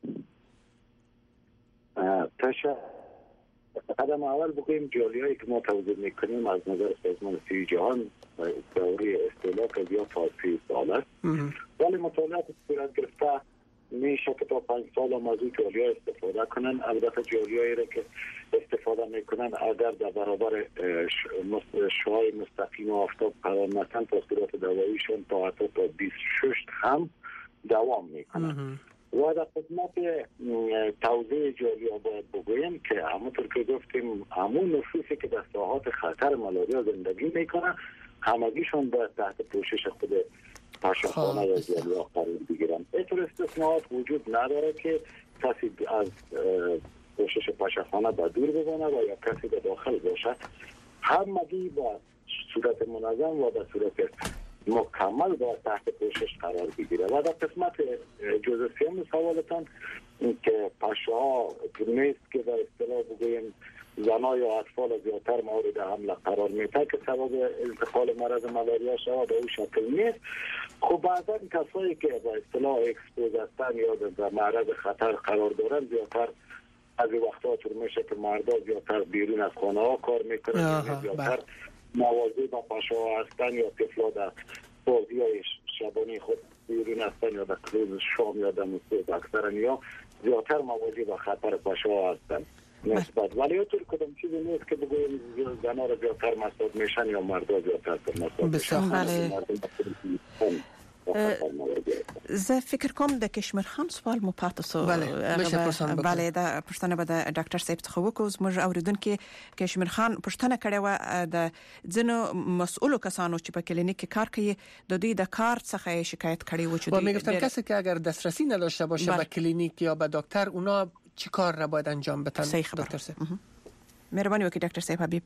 تشا قدم اول بگوییم جالی هایی که ما توضیح میکنیم از نظر سازمان صحت جهان دوره استهلاک از یا تا سی سال است، ولی مطالعات صورت گرفته میشه که تا پنج سال هم از این جالی ها استفاده کنن. البته جالی هایی را که استفاده میکنن اگر در برابر شعاع مستقیم و آفتاب قرار نتن، تاثیرات دواییشون تا حتی تا بیست و شش هم دوام میکنن. و در خدمت توضیح جالی ها باید بگویم که همونطور که گفتیم همون نفوسی که در ساحات خطر ملاریا زندگی میکنن همگیشون باید تحت پوشش خود پاشخانه یا جالی ها قرار بگیرن. اینطور استثناءات وجود نداره که کسی از پوشش پاشخانه به دور بمانه و یا کسی به داخل باشه. همگی با صورت منظم و به صورت مکمل با تحت پوشش قرار بگیره. و در قسمت جزء سوم سوالتان که پشه ها نیست که در اصطلاح بگویم زنها یا اطفال زیادتر مورد حمله قرار میده که سبب انتقال مرض ملاریا شود، به اون شکل نیست. خب بعضا کسایی که به اصطلاح اکسپوز هستن یا در معرض خطر قرار دارن زیادتر از وقتا طور میشه که مردا زیادتر بیرون از خانه ها کار میکنن، زیادتر مواظب با پشه ها هستن یا طفلا در بازی های شبانی خود بیرون هستن یا در روز شام یا در مصیب اکثرا یا زیادتر مواظب با خطر پشه ها هستن نسبت. ولی یا طور کدام چیزی نیست که بگویم زنها را زیادتر مسئول میشن یا مردا زیادتر مسئول میشن. زه فکر کوم د کشمیر خان سوال مو پاتې سو. بله دا پښتنه به د ډاکټر صاحب څخه وکړو. زموږ اوریدونکو کشمیر خان پښتنه کړې و د ځنو مسؤلو کسانو چې په کلینیک کې کار کوي د دوی د کار څخه شکایت کړي و چې دوی میگفتن کسی که اگر دسترسی نداشته باشه به کلینیک یا به دکتر اونا چی کار را باید انجام بدن؟ دکتر صاحب مهرباني وکړئ ډاکټر صاحب. حبیب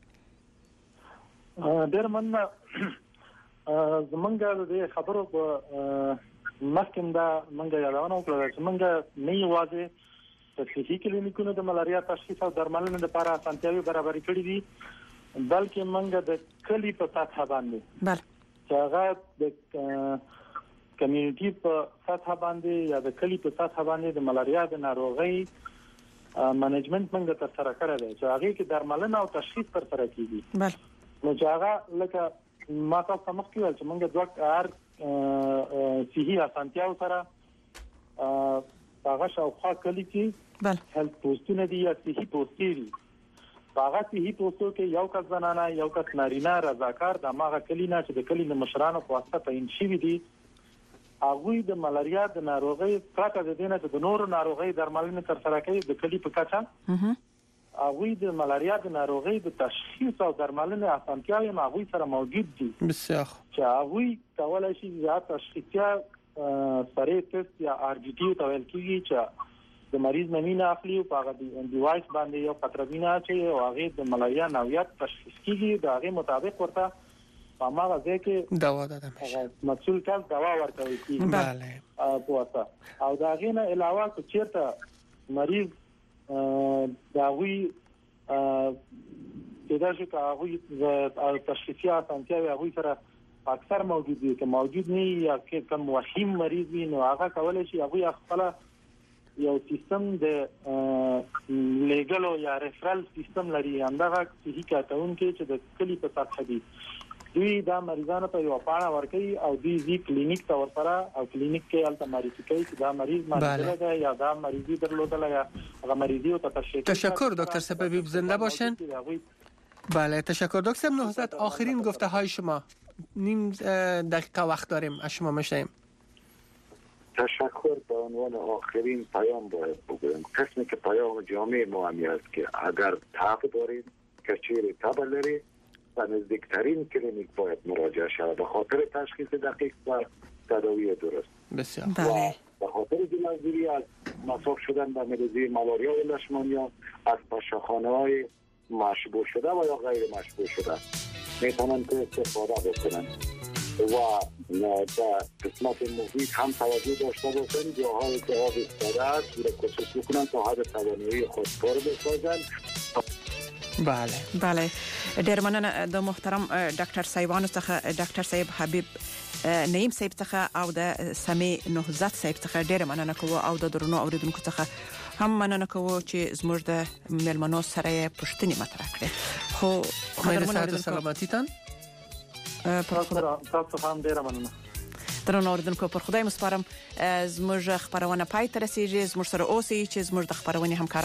ډیر مننه. زمونږ د خبرو په مخکې دا مونږ یادونه وکړه چې مونږ نه یوازې د صحي کلینیکونو د ملاریا تشخیص او درملنې لپاره اسانتیاوې برابرې کړې دي، بلکې مونږ د کلی په سطح باندې بله چې هغه د کمیونټي په سطح باندې یا د کلی په سطح باندې د ملاریا د ناروغۍ منیجمنت مونږ ترسره کړی دی چې هغه کې درملنه او تشخیص ترسره کیږي. بله نو چې هغه لکه ما تاسو مخ کې ول چې موږ دوه کار صحي اسانتیاو سره هغه شاوخوا کلی کې بله هیلث پوسټونه دي یا صحي پوسټې دي. هغه صحي پوسټو کې یو کس زنانه یو کس نارینه رضاکار د ماغه کلی نه چې د کلی د مشرانو په واسطه تعین شوی دي، هغه د ملاریا د ناروغۍ پرته د دینه د نورو ناروغۍ درملنه ترسره کوي د کلی په کچه. هغه د ملاریا د ناروغۍ د تشخیص او درملنې اسانتیاوې هغه سره موجود دي. بسیار چې هغه کولای شي یا تشخیصیا سره تست یا ار جی ټي ته ویل کیږي چې د مریض نمونه اخلي او هغه د ډیوایس باندې یو قطربینه چې هغه د ملاریا نوعیت تشخیص کیږي، د هغه مطابق ورته په هغه ځای کې دوا دادم هغه مسؤل کس دوا ورکوي کیږي. بله پوهه او دا غي نه علاوه چې چیرته مریض دا وی د داسې کاوی د تشخیصي اسانتیاوې هغه سره اکثر موجود دي، که موجود نه یا که کوم وحیم مریض وي نو هغه کولای شي هغه خپل یو سیستم د لیګل یا ریفرل سیستم لري، همدغه صحي کارتون کې چې د کلی په سطح دي دوی دا مریضانو ته یو پاڼه ورکوي او دوی زی کلینیک ته ورسره او کلینیک کې الته معرفي کوي چې دا مریض مریض ده یا دا مریضي درلودل یا هغه مریضي او تشخیص. تشکر دکتر صاحب، زنده باشین. بله تشکر دکتر صاحب. نهضت آخرین گفته های شما، نیم دقیقه وقت داریم، از شما میشنویم. تشکر. به عنوان آخرین پیام باید بگویم قسمی که پیام جامعه ما همی است که اگر تب دارید کچیر تب لرید و نزدیکترین کلینیک باید مراجعه شود به خاطر تشخیص دقیق و تداوی درست. بسیار بله. به خاطر جلوگیری از مصاب شدن به مریضی مالاریا و لشمانیا از پاشاخانه‌های مشبوع شده و یا غیر مشبوع شده میتونن که استفاده بکنن و در قسمت محیط هم توجه داشته باشن جاهایی که آب ایستاده است را کوشش بکنن تا حد توانایی خود کار بسازن. بله بله ډیر مننه د محترم ډاکټر صاحبانو څخه ډاکټر صاحب حبیب نعیم صاحب څخه او د سمي نهضت صاحب څخه ډیر مننه کوو او د درنو اوریدونکو څخه هم مننه کوو چې زموږ د مېلمنو سره پښتني مطرح کړې. خو خدای سلامتی تان تاسو هم ډیر مننه. درنو اوریدونکو پر خدای مسپارم زموږ خبرونه پای ته رسیږي. زموږ سره اوسئ چې زموږ د خبرونې همکار